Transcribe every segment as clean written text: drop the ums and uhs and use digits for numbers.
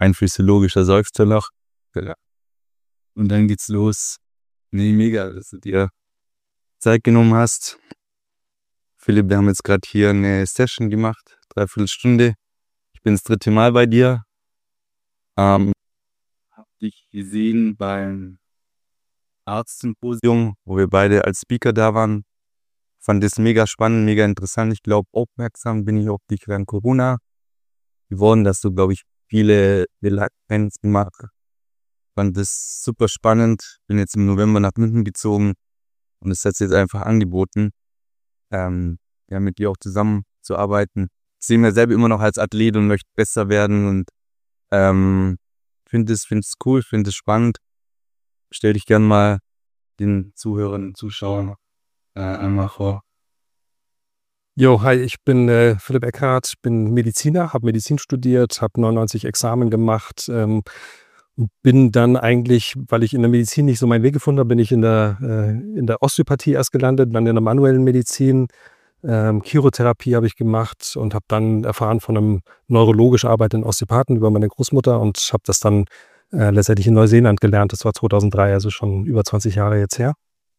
ein physiologischer Seufzer noch. Ja. Und dann geht's los. Nee, mega, dass du dir Zeit genommen hast. Philipp, wir haben jetzt gerade hier eine Session gemacht, 3/4 Stunde. Ich bin das 3. Mal bei dir. Hab dich gesehen beim Arztsymposium, wo wir beide als Speaker da waren. Fand das mega spannend, mega interessant. Ich glaube, aufmerksam bin ich auf dich während Corona geworden, dass du, glaube ich, viele Fans gemacht hast. Fand das super spannend. Bin jetzt im November nach München gezogen und es hat sich jetzt einfach angeboten, mit dir auch zusammenzuarbeiten. Ich sehe mir selber immer noch als Athlet und möchte besser werden und finde es cool, finde es spannend. Stell dich gern mal den Zuhörern und Zuschauern einmal vor. Jo, hi, ich bin Philipp Eckhardt, bin Mediziner, habe Medizin studiert, habe 99 Examen gemacht, bin dann eigentlich, weil ich in der Medizin nicht so meinen Weg gefunden habe, bin ich in der Osteopathie erst gelandet, dann in der manuellen Medizin. Chirotherapie habe ich gemacht und habe dann erfahren von einem neurologisch arbeitenden Osteopathen über meine Großmutter und habe das dann letztendlich in Neuseeland gelernt. Das war 2003, also schon über 20 Jahre jetzt her.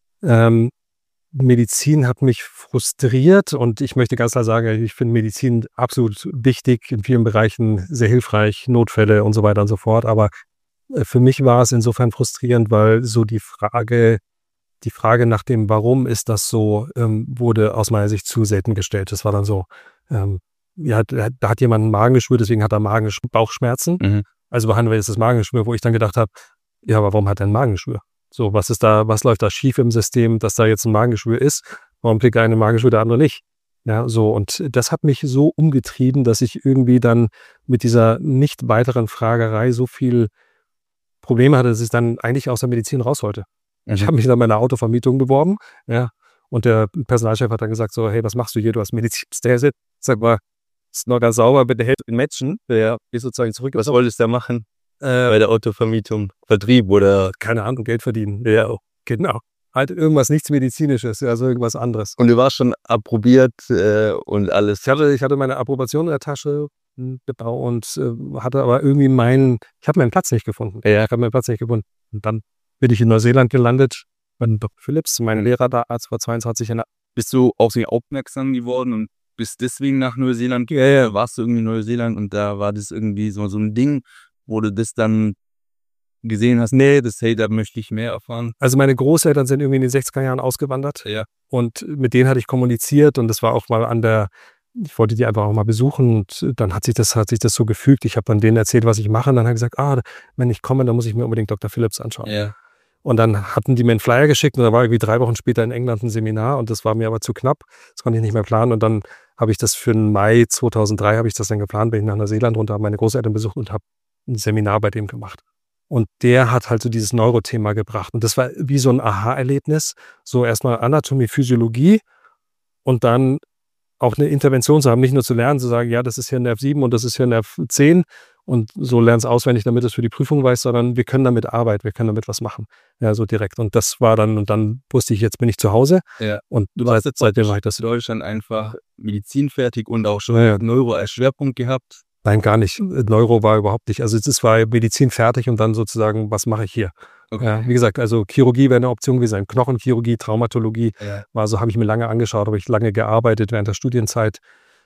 Medizin hat mich frustriert und ich möchte ganz klar sagen, ich finde Medizin absolut wichtig, in vielen Bereichen sehr hilfreich, Notfälle und so weiter und so fort. Aber für mich war es insofern frustrierend, weil so die Frage nach dem Warum ist das so, wurde aus meiner Sicht zu selten gestellt. Das war dann so, da hat jemand ein Magengeschwür, deswegen hat er Bauchschmerzen. Mhm. Also behandeln wir jetzt das Magengeschwür, wo ich dann gedacht habe, ja, aber warum hat er ein Magengeschwür? So, was läuft da schief im System, dass da jetzt ein Magengeschwür ist? Warum kriegt der eine Magengeschwür, der andere nicht? Ja, so, und das hat mich so umgetrieben, dass ich irgendwie dann mit dieser nicht weiteren Fragerei so viel Probleme hatte, dass ich dann eigentlich aus der Medizin raus wollte. Ich habe mich dann bei einer Autovermietung beworben, ja, und der Personalchef hat dann gesagt so, hey, was machst du hier? Du hast Medizin. Sag mal, ist noch ganz sauber, bitte helft in Matchen. Der ist sozusagen zurück. Was wolltest du da machen? Bei der Autovermietung? Vertrieb oder? Keine Ahnung, Geld verdienen. Ja, genau. Halt irgendwas nichts Medizinisches, also irgendwas anderes. Und du warst schon approbiert und alles? Ich hatte meine Approbation in der Tasche und hatte aber irgendwie ich habe meinen Platz nicht gefunden. Ja. Ich habe meinen Platz nicht gefunden. Und dann bin ich in Neuseeland gelandet, bei Dr. Phillips, mein Lehrer da, Arzt vor 22 Jahren. Bist du auf sie aufmerksam geworden und bist deswegen nach Neuseeland gegangen? Ja. Warst du irgendwie in Neuseeland und da war das irgendwie so ein Ding, wo du das dann gesehen hast, da möchte ich mehr erfahren? Also meine Großeltern sind irgendwie in den 60er Jahren ausgewandert. Ja. Und mit denen hatte ich kommuniziert und das war auch mal ich wollte die einfach auch mal besuchen und dann hat sich das so gefügt. Ich habe dann denen erzählt, was ich mache und dann habe ich gesagt, wenn ich komme, dann muss ich mir unbedingt Dr. Phillips anschauen. Ja. Und dann hatten die mir einen Flyer geschickt und da war irgendwie 3 Wochen später in England ein Seminar und das war mir aber zu knapp. Das konnte ich nicht mehr planen und dann habe ich das für den Mai 2003 habe ich das dann geplant, bin ich nach Neuseeland runter, habe meine Großeltern besucht und habe ein Seminar bei dem gemacht. Und der hat halt so dieses Neurothema gebracht und das war wie so ein Aha-Erlebnis. So erstmal Anatomie, Physiologie und dann auch eine Intervention zu haben, nicht nur zu lernen, zu sagen, ja, das ist hier Nerv 7 und das ist hier Nerv 10 und so lernst auswendig, damit du es für die Prüfung weißt, sondern wir können damit arbeiten, wir können damit was machen. Ja, so direkt. Und das war dann, und dann wusste ich, jetzt bin ich zu Hause. Ja. Und du warst jetzt seitdem war ich das in Deutschland einfach Medizin fertig und auch schon Neuro als Schwerpunkt gehabt. Nein, gar nicht. Neuro war überhaupt nicht. Also es war Medizin fertig und dann sozusagen, was mache ich hier? Okay. Ja, wie gesagt, also Chirurgie wäre eine Option gewesen. Knochenchirurgie, Traumatologie war so, habe ich mir lange angeschaut, habe ich lange gearbeitet während der Studienzeit.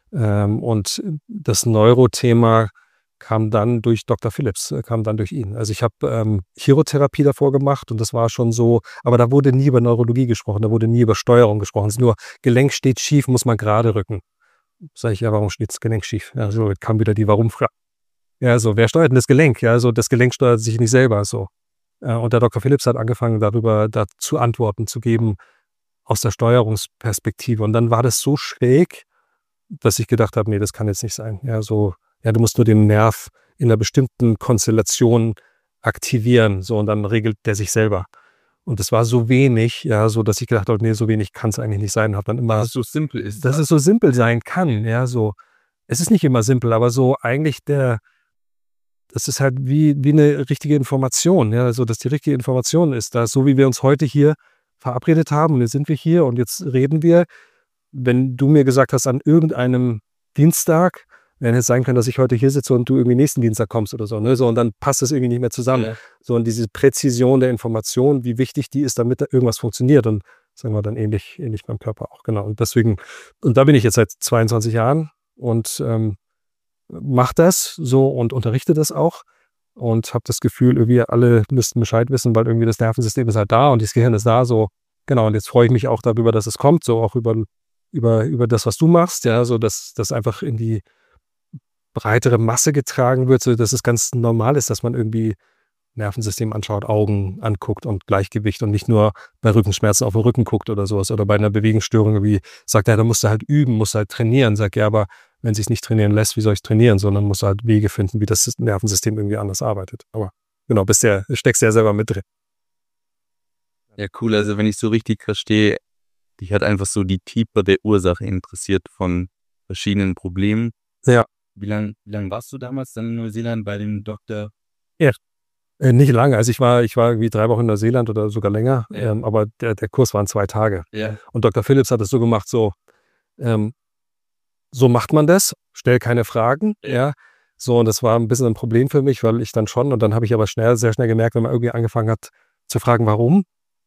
Und das Neurothema kam dann durch Dr. Phillips, kam dann durch ihn. Also ich habe Chirotherapie davor gemacht und das war schon so, aber da wurde nie über Neurologie gesprochen, da wurde nie über Steuerung gesprochen. Es ist nur, Gelenk steht schief, muss man gerade rücken. Sag ich, ja, warum steht das Gelenk schief? Ja, so kam wieder die Warum-Frage. Ja, so, wer steuert denn das Gelenk? Ja, so, das Gelenk steuert sich nicht selber, so. Und der Dr. Phillips hat angefangen, dazu Antworten zu geben aus der Steuerungsperspektive. Und dann war das so schräg, dass ich gedacht habe, nee, das kann jetzt nicht sein. Ja, so, ja, du musst nur den Nerv in einer bestimmten Konstellation aktivieren, so, und dann regelt der sich selber. Und das war so wenig, ja, so, dass ich gedacht habe, nee, so wenig kann es eigentlich nicht sein. Habe dann immer, dass es so simpel ist. Dass es so simpel sein kann, ja, so. Es ist nicht immer simpel, aber so eigentlich das ist halt wie eine richtige Information, ja, also dass die richtige Information ist, da so wie wir uns heute hier verabredet haben, und jetzt sind wir hier und jetzt reden wir, wenn du mir gesagt hast, an irgendeinem Dienstag hätte es sein können, dass ich heute hier sitze und du irgendwie nächsten Dienstag kommst oder so, ne? So, und dann passt das irgendwie nicht mehr zusammen. Ja. So, und diese Präzision der Information, wie wichtig die ist, damit da irgendwas funktioniert. Und sagen wir dann ähnlich beim Körper auch, genau. Und deswegen, und da bin ich jetzt seit 22 Jahren und mache das so und unterrichte das auch und habe das Gefühl, irgendwie alle müssten Bescheid wissen, weil irgendwie das Nervensystem ist halt da und das Gehirn ist da, so, genau. Und jetzt freue ich mich auch darüber, dass es kommt, so auch über das, was du machst, ja, so dass das einfach in die breitere Masse getragen wird, so dass es ganz normal ist, dass man irgendwie Nervensystem anschaut, Augen anguckt und Gleichgewicht und nicht nur bei Rückenschmerzen auf den Rücken guckt oder sowas oder bei einer Bewegungsstörung irgendwie sagt, ja, da musst du halt üben, musst du halt trainieren. Sagt, ja, aber wenn es sich nicht trainieren lässt, wie soll ich trainieren? Sondern musst du halt Wege finden, wie das Nervensystem irgendwie anders arbeitet. Aber genau, steckst ja selber mit drin. Ja, cool. Also wenn ich so richtig verstehe, dich hat einfach so die tiefere Ursache interessiert von verschiedenen Problemen. Ja. Wie lang warst du damals dann in Neuseeland bei dem Doktor? Ja. Nicht lange. Also ich war irgendwie 3 Wochen in Neuseeland oder sogar länger, Ja. aber der Kurs waren 2 Tage. Ja. Und Dr. Phillips hat es so gemacht, so macht man das, stell keine Fragen, ja. So, und das war ein bisschen ein Problem für mich, weil ich dann schon, und dann habe ich aber sehr schnell gemerkt, wenn man irgendwie angefangen hat zu fragen, warum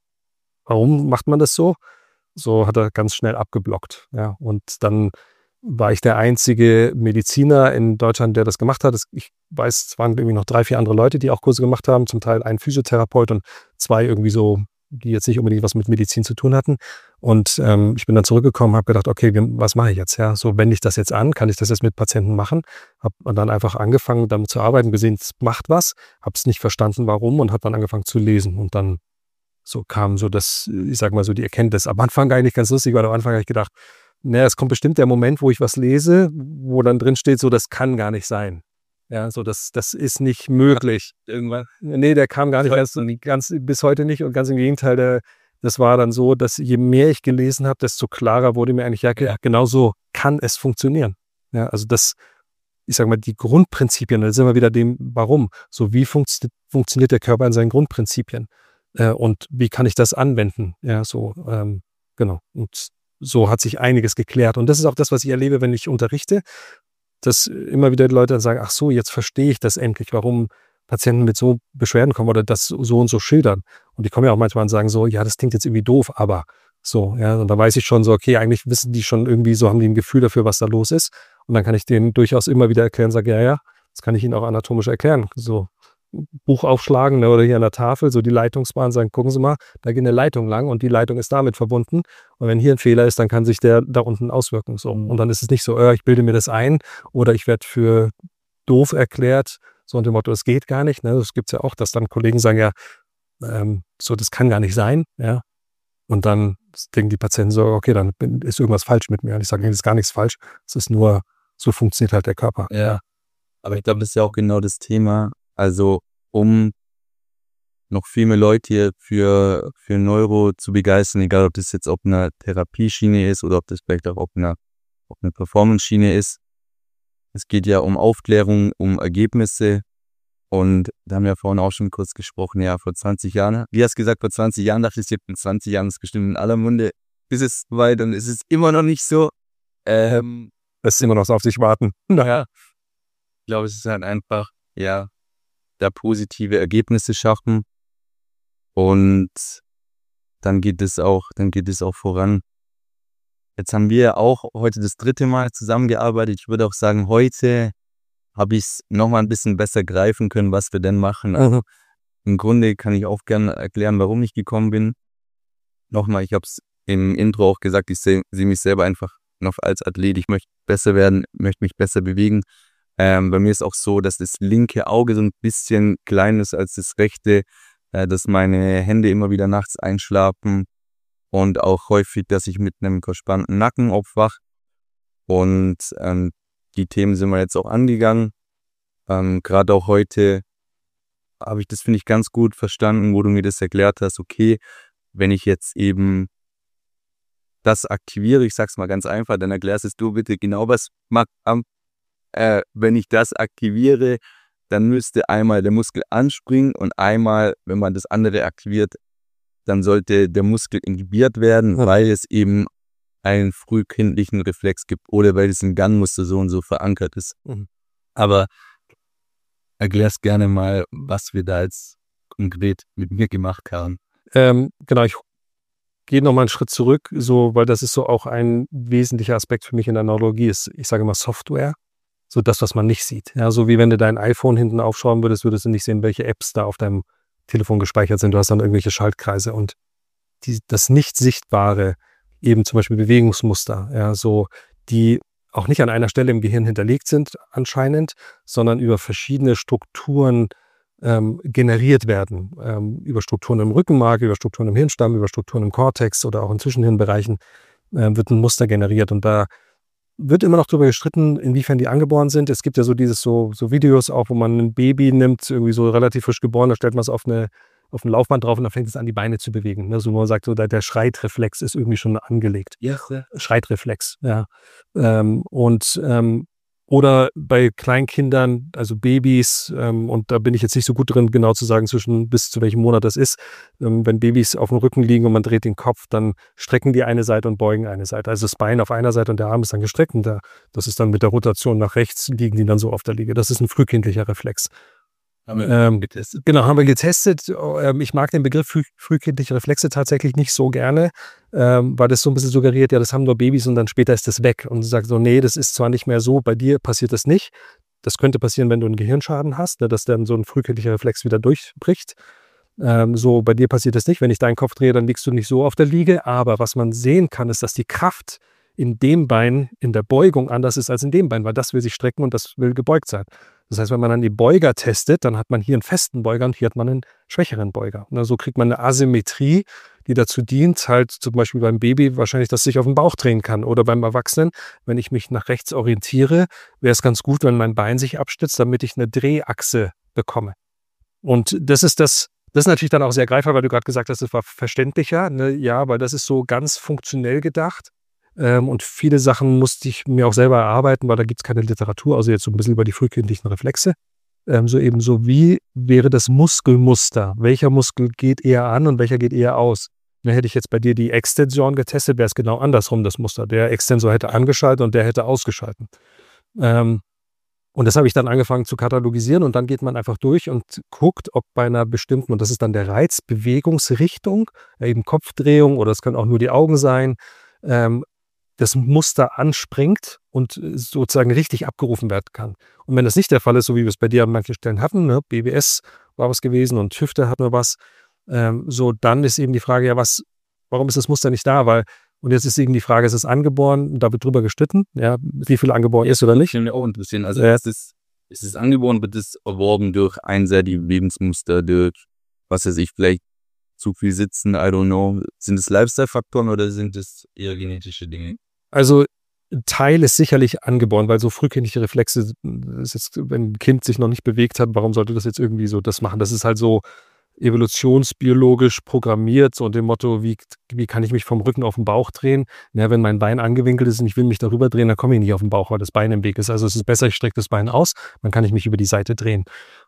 macht man das so? So hat er ganz schnell abgeblockt, ja. Und dann war ich der einzige Mediziner in Deutschland, der das gemacht hat. Ich weiß, es waren irgendwie noch 3, 4 andere Leute, die auch Kurse gemacht haben, zum Teil ein Physiotherapeut und 2 irgendwie so, die jetzt nicht unbedingt was mit Medizin zu tun hatten. Und ich bin dann zurückgekommen, habe gedacht, okay, was mache ich jetzt? Ja, so wende ich das jetzt an, kann ich das jetzt mit Patienten machen? Habe dann einfach angefangen, damit zu arbeiten, gesehen, es macht was, habe es nicht verstanden, warum und habe dann angefangen zu lesen. Und dann so kam so das, ich sag mal so die Erkenntnis. Am Anfang eigentlich ganz lustig, weil am Anfang habe ich gedacht, naja, es kommt bestimmt der Moment, wo ich was lese, wo dann drin steht, so, das kann gar nicht sein. Ja, so, das ist nicht möglich. Irgendwann? Nee, der kam gar nicht ganz bis heute nicht und ganz im Gegenteil, das war dann so, dass je mehr ich gelesen habe, desto klarer wurde mir eigentlich, ja, genau so kann es funktionieren. Ja, also ich sag mal, die Grundprinzipien, da sind wir wieder dem, warum. So, wie funktioniert der Körper in seinen Grundprinzipien? Und wie kann ich das anwenden? Ja, so, genau. Und so hat sich einiges geklärt. Und das ist auch das, was ich erlebe, wenn ich unterrichte, dass immer wieder die Leute dann sagen, ach so, jetzt verstehe ich das endlich, warum Patienten mit so Beschwerden kommen oder das so und so schildern. Und die kommen ja auch manchmal und sagen so, ja, das klingt jetzt irgendwie doof, aber so, ja, und da weiß ich schon so, okay, eigentlich wissen die schon irgendwie so, haben die ein Gefühl dafür, was da los ist. Und dann kann ich denen durchaus immer wieder erklären, sage, ja, das kann ich ihnen auch anatomisch erklären. So, Buch aufschlagen, ne, oder hier an der Tafel, so die Leitungsbahn, sagen, gucken Sie mal, da geht eine Leitung lang und die Leitung ist damit verbunden. Und wenn hier ein Fehler ist, dann kann sich der da unten auswirken. So. Und dann ist es nicht so, ich bilde mir das ein oder ich werde für doof erklärt, so unter dem Motto, es geht gar nicht. Ne? Das gibt es ja auch, dass dann Kollegen sagen, ja, so, das kann gar nicht sein. Ja. Und dann denken die Patienten so, okay, dann ist irgendwas falsch mit mir. Und ich sage, nee, das ist gar nichts falsch. Es ist nur, so funktioniert halt der Körper. Ja. Aber ich glaube, das ist ja auch genau das Thema. Also, um noch viel mehr Leute hier für Neuro zu begeistern, egal ob das jetzt auf einer Therapieschiene ist oder ob das vielleicht auch auf einer Performance-Schiene ist. Es geht ja um Aufklärung, um Ergebnisse. Und da haben wir vorhin auch schon kurz gesprochen, ja, vor 20 Jahren. Wie hast du gesagt, vor 20 Jahren dachte ich, jetzt in 20 Jahren ist bestimmt in aller Munde. Bis es soweit, dann ist es immer noch nicht so. Es ist immer noch so auf sich warten. Naja. Ich glaube, es ist halt einfach, ja, da positive Ergebnisse schaffen und dann geht es auch voran. Jetzt haben wir auch heute das 3. Mal zusammengearbeitet. Ich würde auch sagen, heute habe ich es nochmal ein bisschen besser greifen können, was wir denn machen. Also im Grunde kann ich auch gerne erklären, warum ich gekommen bin. Nochmal, ich habe es im Intro auch gesagt, ich sehe mich selber einfach noch als Athlet. Ich möchte besser werden, möchte mich besser bewegen. Bei mir ist auch so, dass das linke Auge so ein bisschen kleiner ist als das rechte, dass meine Hände immer wieder nachts einschlafen und auch häufig, dass ich mit einem verspannten Nacken aufwache. Und die Themen sind wir jetzt auch angegangen. Gerade auch heute habe ich das, finde ich, ganz gut verstanden, wo du mir das erklärt hast. Okay, wenn ich jetzt eben das aktiviere, ich sag's mal ganz einfach, dann erklärst es du bitte genau, was wenn ich das aktiviere, dann müsste einmal der Muskel anspringen und einmal, wenn man das andere aktiviert, dann sollte der Muskel inhibiert werden, weil es eben einen frühkindlichen Reflex gibt oder weil das ein Gangmuster so und so verankert ist. Aber erklär's gerne mal, was wir da jetzt konkret mit mir gemacht haben. Genau, ich gehe nochmal einen Schritt zurück, so, weil das ist so auch ein wesentlicher Aspekt für mich in der Neurologie ist, ich sage immer Software, so das, was man nicht sieht. Ja, so wie wenn du dein iPhone hinten aufschauen würdest, würdest du nicht sehen, welche Apps da auf deinem Telefon gespeichert sind. Du hast dann irgendwelche Schaltkreise und das Nicht-Sichtbare, eben zum Beispiel Bewegungsmuster, ja, so, die auch nicht an einer Stelle im Gehirn hinterlegt sind anscheinend, sondern über verschiedene Strukturen generiert werden. Über Strukturen im Rückenmark, über Strukturen im Hirnstamm, über Strukturen im Kortex oder auch in Zwischenhirnbereichen wird ein Muster generiert. Und da wird immer noch darüber gestritten, inwiefern die angeboren sind. Es gibt ja so so Videos auch, wo man ein Baby nimmt, irgendwie so relativ frisch geboren, da stellt man es auf ein Laufband drauf und dann fängt es an, die Beine zu bewegen. Ne? So, wo man sagt, so, der Schreitreflex ist irgendwie schon angelegt. Ja. Schreitreflex, ja. Oder bei Kleinkindern, also Babys, und da bin ich jetzt nicht so gut drin, genau zu sagen, bis zu welchem Monat das ist. Wenn Babys auf dem Rücken liegen und man dreht den Kopf, dann strecken die eine Seite und beugen eine Seite. Also das Bein auf einer Seite und der Arm ist dann gestreckt und das ist dann mit der Rotation nach rechts, liegen die dann so auf der Liege. Das ist ein frühkindlicher Reflex. Haben wir getestet? Genau, haben wir getestet. Ich mag den Begriff frühkindliche Reflexe tatsächlich nicht so gerne, weil das so ein bisschen suggeriert, ja, das haben nur Babys und dann später ist das weg. Und du sagst so, nee, das ist zwar nicht mehr so, bei dir passiert das nicht. Das könnte passieren, wenn du einen Gehirnschaden hast, ne, dass dann so ein frühkindlicher Reflex wieder durchbricht. So, bei dir passiert das nicht. Wenn ich deinen Kopf drehe, dann liegst du nicht so auf der Liege. Aber was man sehen kann, ist, dass die Kraft in dem Bein, in der Beugung anders ist als in dem Bein, weil das will sich strecken und das will gebeugt sein. Das heißt, wenn man dann die Beuger testet, dann hat man hier einen festen Beuger und hier hat man einen schwächeren Beuger. Und so kriegt man eine Asymmetrie, die dazu dient, halt zum Beispiel beim Baby wahrscheinlich, dass es sich auf den Bauch drehen kann. Oder beim Erwachsenen, wenn ich mich nach rechts orientiere, wäre es ganz gut, wenn mein Bein sich abstützt, damit ich eine Drehachse bekomme. Und das ist natürlich dann auch sehr greifbar, weil du gerade gesagt hast, das war verständlicher. Ne? Ja, weil das ist so ganz funktionell gedacht. Und viele Sachen musste ich mir auch selber erarbeiten, weil da gibt es keine Literatur, also jetzt so ein bisschen über die frühkindlichen Reflexe. Wie wäre das Muskelmuster? Welcher Muskel geht eher an und welcher geht eher aus? Dann hätte ich jetzt bei dir die Extensoren getestet, wäre es genau andersrum, das Muster. Der Extensor hätte angeschaltet und der hätte ausgeschaltet. Und das habe ich dann angefangen zu katalogisieren und dann geht man einfach durch und guckt, ob bei einer bestimmten, und das ist dann der Reiz, Bewegungsrichtung, eben Kopfdrehung oder es können auch nur die Augen sein, das Muster anspringt und sozusagen richtig abgerufen werden kann. Und wenn das nicht der Fall ist, so wie wir es bei dir an manchen Stellen hatten, ne, BBS war was gewesen und Hüfte hatten wir was, dann ist eben die Frage, ja, warum ist das Muster nicht da? Und jetzt ist eben die Frage, ist es angeboren? Da wird drüber gestritten, ja, wie viel angeboren ist oder nicht. Das mich auch interessieren. Also ist es angeboren, wird es erworben durch einseitige Lebensmuster, durch, was weiß ich, vielleicht zu viel sitzen, I don't know. Sind es Lifestyle-Faktoren oder sind es eher genetische Dinge? Also ein Teil ist sicherlich angeboren, weil so frühkindliche Reflexe, ist jetzt, wenn ein Kind sich noch nicht bewegt hat, warum sollte das jetzt irgendwie so das machen? Das ist halt so evolutionsbiologisch programmiert, so unter dem Motto, wie kann ich mich vom Rücken auf den Bauch drehen? Ja, wenn mein Bein angewinkelt ist und ich will mich darüber drehen, dann komme ich nicht auf den Bauch, weil das Bein im Weg ist. Also es ist besser, ich strecke das Bein aus, dann kann ich mich über die Seite drehen.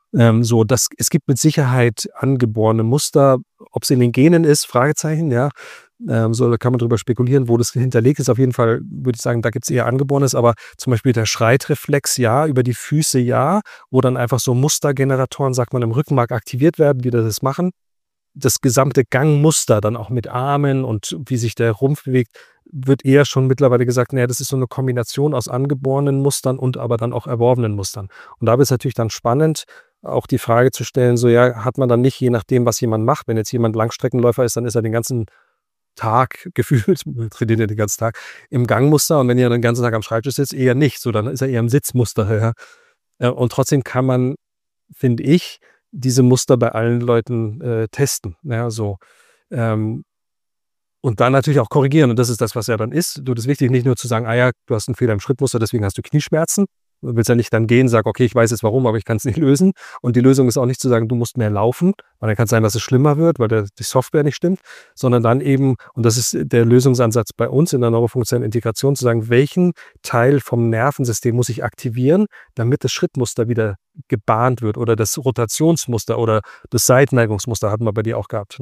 Es gibt mit Sicherheit angeborene Muster, ob es in den Genen ist, Fragezeichen, ja. Da kann man drüber spekulieren, wo das hinterlegt ist. Auf jeden Fall würde ich sagen, da gibt es eher Angeborenes, aber zum Beispiel der Schreitreflex, ja, über die Füße, ja, wo dann einfach so Mustergeneratoren, sagt man, im Rückenmark aktiviert werden, die das machen. Das gesamte Gangmuster dann auch mit Armen und wie sich der Rumpf bewegt, wird eher schon mittlerweile gesagt, naja, das ist so eine Kombination aus angeborenen Mustern und aber dann auch erworbenen Mustern. Und da wird es natürlich dann spannend, auch die Frage zu stellen, so ja, hat man dann nicht, je nachdem, was jemand macht, wenn jetzt jemand Langstreckenläufer ist, dann ist er den ganzen Tag gefühlt, trainiert er den ganzen Tag, im Gangmuster und wenn er den ganzen Tag am Schreibtisch sitzt, eher nicht, so dann ist er eher im Sitzmuster. Ja. Und trotzdem kann man, finde ich, diese Muster bei allen Leuten testen. Ja, so. Und dann natürlich auch korrigieren und das ist das, was ja dann ist. Das ist wichtig, nicht nur zu sagen, ja, du hast einen Fehler im Schrittmuster, deswegen hast du Knieschmerzen. Du willst ja nicht dann gehen, sag, okay, ich weiß jetzt warum, aber ich kann es nicht lösen. Und die Lösung ist auch nicht zu sagen, du musst mehr laufen, weil dann kann es sein, dass es schlimmer wird, weil die Software nicht stimmt, sondern dann eben, und das ist der Lösungsansatz bei uns in der neurofunktionellen Integration, zu sagen, welchen Teil vom Nervensystem muss ich aktivieren, damit das Schrittmuster wieder gebahnt wird oder das Rotationsmuster oder das Seitenneigungsmuster hatten wir bei dir auch gehabt. Ne?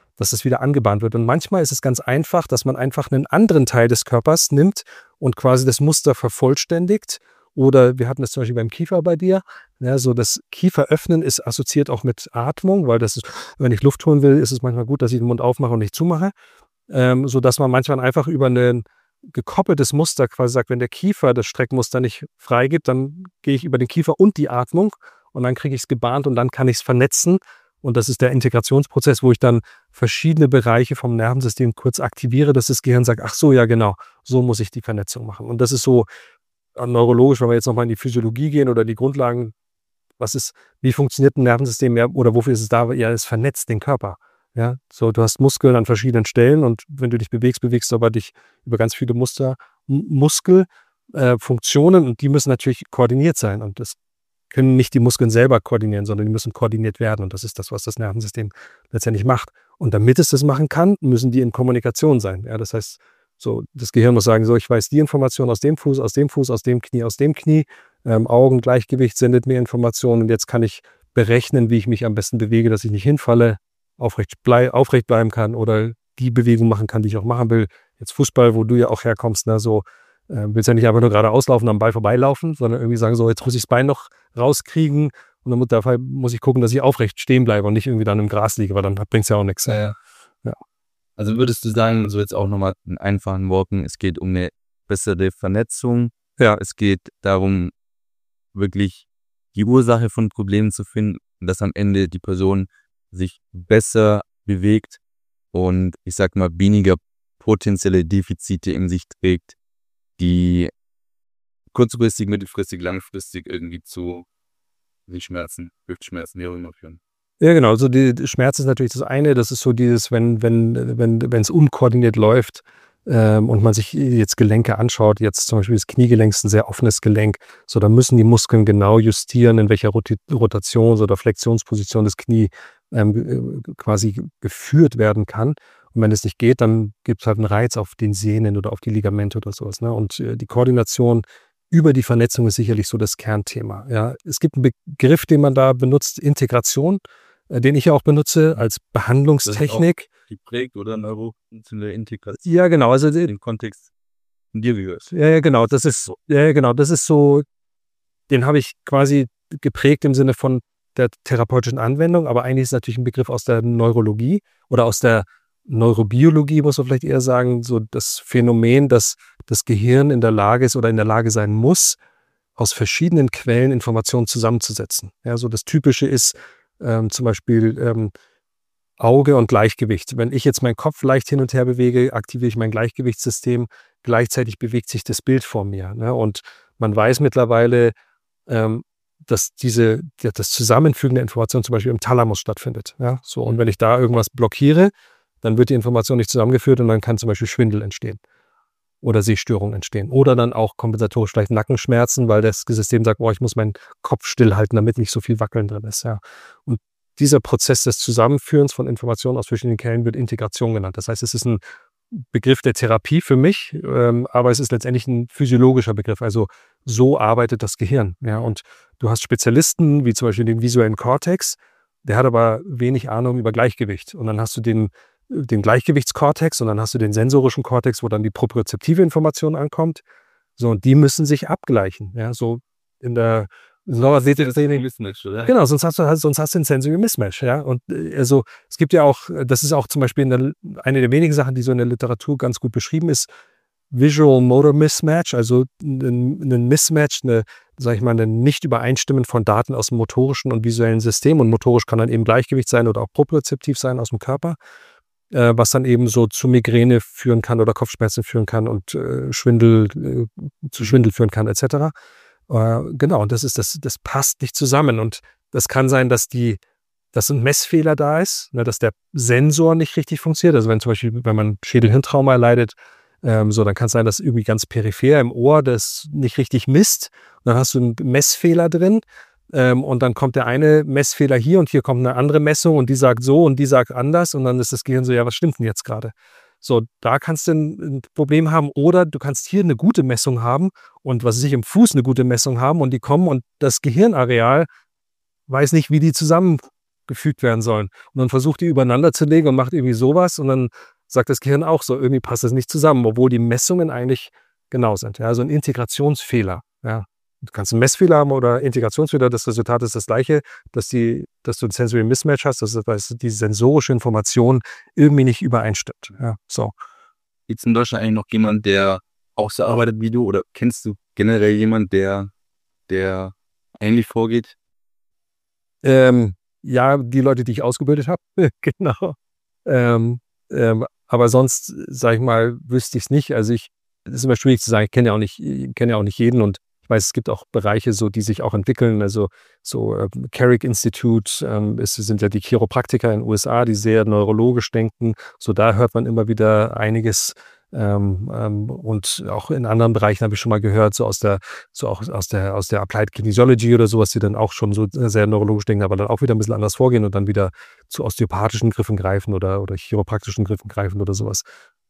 dass es wieder angebahnt wird. Und manchmal ist es ganz einfach, dass man einfach einen anderen Teil des Körpers nimmt und quasi das Muster vervollständigt. Oder wir hatten das zum Beispiel beim Kiefer bei dir. Ja, so das Kieferöffnen ist assoziiert auch mit Atmung, weil das ist, wenn ich Luft holen will, ist es manchmal gut, dass ich den Mund aufmache und nicht zumache. Sodass man manchmal einfach über ein gekoppeltes Muster quasi sagt, wenn der Kiefer das Streckmuster nicht freigibt, dann gehe ich über den Kiefer und die Atmung und dann kriege ich es gebahnt und dann kann ich es vernetzen. Und das ist der Integrationsprozess, wo ich dann verschiedene Bereiche vom Nervensystem kurz aktiviere, dass das Gehirn sagt, ach so, ja genau, so muss ich die Vernetzung machen. Und das ist so neurologisch, wenn wir jetzt nochmal in die Physiologie gehen oder die Grundlagen, wie funktioniert ein Nervensystem oder wofür ist es da? Ja, es vernetzt den Körper. Ja, so du hast Muskeln an verschiedenen Stellen und wenn du dich bewegst du aber dich über ganz viele Muskelfunktionen und die müssen natürlich koordiniert sein und das können nicht die Muskeln selber koordinieren, sondern die müssen koordiniert werden und das ist das, was das Nervensystem letztendlich macht. Und damit es das machen kann, müssen die in Kommunikation sein. Ja, das heißt, so das Gehirn muss sagen, so ich weiß die Information aus dem Fuß, aus dem Fuß, aus dem Knie, Augengleichgewicht sendet mir Informationen und jetzt kann ich berechnen, wie ich mich am besten bewege, dass ich nicht hinfalle, aufrecht bleiben kann oder die Bewegung machen kann, die ich auch machen will. Jetzt Fußball, wo du ja auch herkommst, ne, so willst ja nicht einfach nur geradeaus laufen, am Ball vorbeilaufen, sondern irgendwie sagen, so jetzt muss ich das Bein noch rauskriegen und dann dabei muss ich gucken, dass ich aufrecht stehen bleibe und nicht irgendwie dann im Gras liege, weil dann bringt es ja auch nichts. Ja. Also würdest du sagen, so jetzt auch nochmal in einfachen Worten, es geht um eine bessere Vernetzung. Ja. Es geht darum, wirklich die Ursache von Problemen zu finden und dass am Ende die Person sich besser bewegt und ich sag mal weniger potenzielle Defizite in sich trägt, die kurzfristig, mittelfristig, langfristig irgendwie zu Schmerzen, Hüftschmerzen, wie auch immer führen. Ja, genau. Also die Schmerz ist natürlich das eine. Das ist so dieses, wenn es unkoordiniert läuft und man sich jetzt Gelenke anschaut, jetzt zum Beispiel das Kniegelenk ist ein sehr offenes Gelenk, so da müssen die Muskeln genau justieren, in welcher Rotations- oder Flexionsposition das Knie quasi geführt werden kann. Und wenn es nicht geht, dann gibt es halt einen Reiz auf den Sehnen oder auf die Ligamente oder sowas. Ne? Und die Koordination über die Vernetzung ist sicherlich so das Kernthema. Ja? Es gibt einen Begriff, den man da benutzt, Integration, den ich ja auch benutze als Behandlungstechnik. Geprägt oder neurofunktionelle Integration. Ja, genau. Also den Kontext von dir gehört. Ja, genau. Das ist so, den habe ich quasi geprägt im Sinne von der therapeutischen Anwendung, aber eigentlich ist es natürlich ein Begriff aus der Neurologie oder aus der Neurobiologie, muss man vielleicht eher sagen, so das Phänomen, dass das Gehirn in der Lage ist oder in der Lage sein muss, aus verschiedenen Quellen Informationen zusammenzusetzen. Ja, so das Typische ist zum Beispiel Auge und Gleichgewicht. Wenn ich jetzt meinen Kopf leicht hin und her bewege, aktiviere ich mein Gleichgewichtssystem, gleichzeitig bewegt sich das Bild vor mir. Ne? Und man weiß mittlerweile, dass das Zusammenfügen der Informationen zum Beispiel im Thalamus stattfindet. Ja? So, und wenn ich da irgendwas blockiere, dann wird die Information nicht zusammengeführt und dann kann zum Beispiel Schwindel entstehen oder Sehstörungen entstehen. Oder dann auch kompensatorisch vielleicht Nackenschmerzen, weil das System sagt, ich muss meinen Kopf stillhalten, damit nicht so viel Wackeln drin ist. Ja. Und dieser Prozess des Zusammenführens von Informationen aus verschiedenen Quellen wird Integration genannt. Das heißt, es ist ein Begriff der Therapie für mich, aber es ist letztendlich ein physiologischer Begriff. Also so arbeitet das Gehirn. Ja. Und du hast Spezialisten, wie zum Beispiel den visuellen Kortex, der hat aber wenig Ahnung über Gleichgewicht. Und dann hast du den Gleichgewichtskortex und dann hast du den sensorischen Kortex, wo dann die propriozeptive Information ankommt. So, und die müssen sich abgleichen. Ja, so in der Mismatch, oder? Genau, sonst hast du einen Sensory Mismatch. Ja, und also es gibt ja auch, das ist auch zum Beispiel eine der wenigen Sachen, die so in der Literatur ganz gut beschrieben ist, Visual Motor Mismatch, also ein Mismatch, ein Nicht-Übereinstimmen von Daten aus dem motorischen und visuellen System. Und motorisch kann dann eben Gleichgewicht sein oder auch propriozeptiv sein aus dem Körper, was dann eben so zu Migräne führen kann oder Kopfschmerzen führen kann und zu Schwindel führen kann, etc. Genau, und das passt nicht zusammen. Und das kann sein, dass ein Messfehler da ist, ne, dass der Sensor nicht richtig funktioniert. Also wenn man Schädel-Hirntrauma erleidet, dann kann es sein, dass irgendwie ganz peripher im Ohr das nicht richtig misst. Und dann hast du einen Messfehler drin. Und dann kommt der eine Messfehler hier und hier kommt eine andere Messung und die sagt so und die sagt anders und dann ist das Gehirn so, ja, was stimmt denn jetzt gerade? So, da kannst du ein Problem haben oder du kannst hier eine gute Messung haben und im Fuß eine gute Messung haben und die kommen und das Gehirnareal weiß nicht, wie die zusammen gefügt werden sollen. Und dann versucht die übereinander zu legen und macht irgendwie sowas und dann sagt das Gehirn auch so, irgendwie passt das nicht zusammen, obwohl die Messungen eigentlich genau sind. Ja, so ein Integrationsfehler. Ja. Du kannst einen Messfehler haben oder Integrationsfehler, das Resultat ist das gleiche, dass du ein Sensory Mismatch hast, dass die sensorische Information irgendwie nicht übereinstimmt. Ja, so. Gibt es in Deutschland eigentlich noch jemand, der auch so arbeitet wie du? Oder kennst du generell jemanden, der ähnlich vorgeht? Ja, die Leute, die ich ausgebildet habe, genau. Aber sonst, sage ich mal, wüsste ich es nicht. Also es ist immer schwierig zu sagen, ich kenne ja auch nicht jeden und ich weiß, es gibt auch Bereiche, so, die sich auch entwickeln. Also so Carrick Institute, sind ja die Chiropraktiker in den USA, die sehr neurologisch denken. So da hört man immer wieder einiges. Und auch in anderen Bereichen habe ich schon mal gehört, so aus der Applied Kinesiology oder sowas, die dann auch schon so sehr neurologisch denken, aber dann auch wieder ein bisschen anders vorgehen und dann wieder zu osteopathischen Griffen greifen oder chiropraktischen Griffen greifen oder sowas.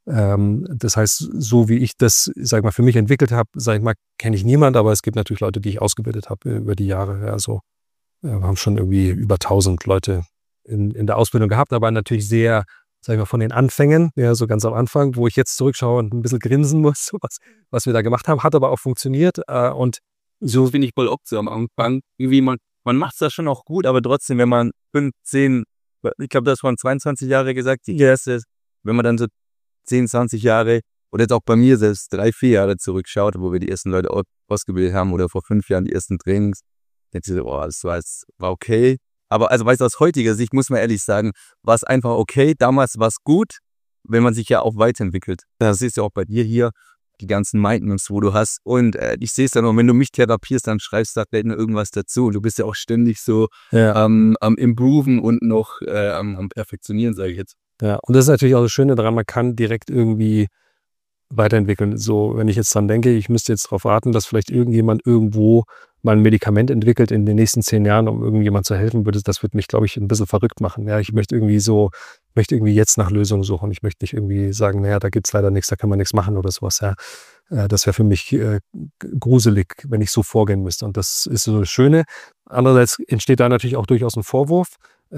Das heißt, so wie ich das, sag ich mal, für mich entwickelt habe, sag ich mal, kenne ich niemand, aber es gibt natürlich Leute, die ich ausgebildet habe über die Jahre. Ja, so, wir haben schon irgendwie über 1000 Leute in der Ausbildung gehabt, aber natürlich sehr, sag ich mal, von den Anfängen, ja, so ganz am Anfang, wo ich jetzt zurückschaue und ein bisschen grinsen muss, was wir da gemacht haben, hat aber auch funktioniert. Und so finde ich voll oft so am Anfang. Irgendwie man macht es da schon auch gut, aber trotzdem, wenn man 15, ich glaube, das waren 22 Jahre gesagt, die erste, wenn man dann so 10, 20 Jahre oder jetzt auch bei mir selbst 3, 4 Jahre zurückschaut, wo wir die ersten Leute ausgebildet haben oder vor 5 Jahren die ersten Trainings, denkt sich so, oh, das war okay. Aber also weißt du, aus heutiger Sicht muss man ehrlich sagen, war es einfach okay. Damals war es gut, wenn man sich ja auch weiterentwickelt. Das siehst du auch bei dir hier, die ganzen Mindmaps, wo du hast. Und ich sehe es dann auch, wenn du mich therapierst, dann schreibst du da vielleicht noch irgendwas dazu. Und du bist ja auch ständig so am Improven und noch am Perfektionieren, sage ich jetzt. Ja, und das ist natürlich auch das Schöne daran, man kann direkt irgendwie weiterentwickeln. So, wenn ich jetzt dran denke, ich müsste jetzt darauf warten, dass vielleicht irgendjemand irgendwo mal ein Medikament entwickelt in den nächsten 10 Jahren, um irgendjemand zu helfen, das würde mich, glaube ich, ein bisschen verrückt machen. Ja, ich möchte irgendwie jetzt nach Lösungen suchen. Ich möchte nicht irgendwie sagen, naja, da gibt es leider nichts, da kann man nichts machen oder sowas. Ja, das wäre für mich gruselig, wenn ich so vorgehen müsste. Und das ist so das Schöne. Andererseits entsteht da natürlich auch durchaus ein Vorwurf.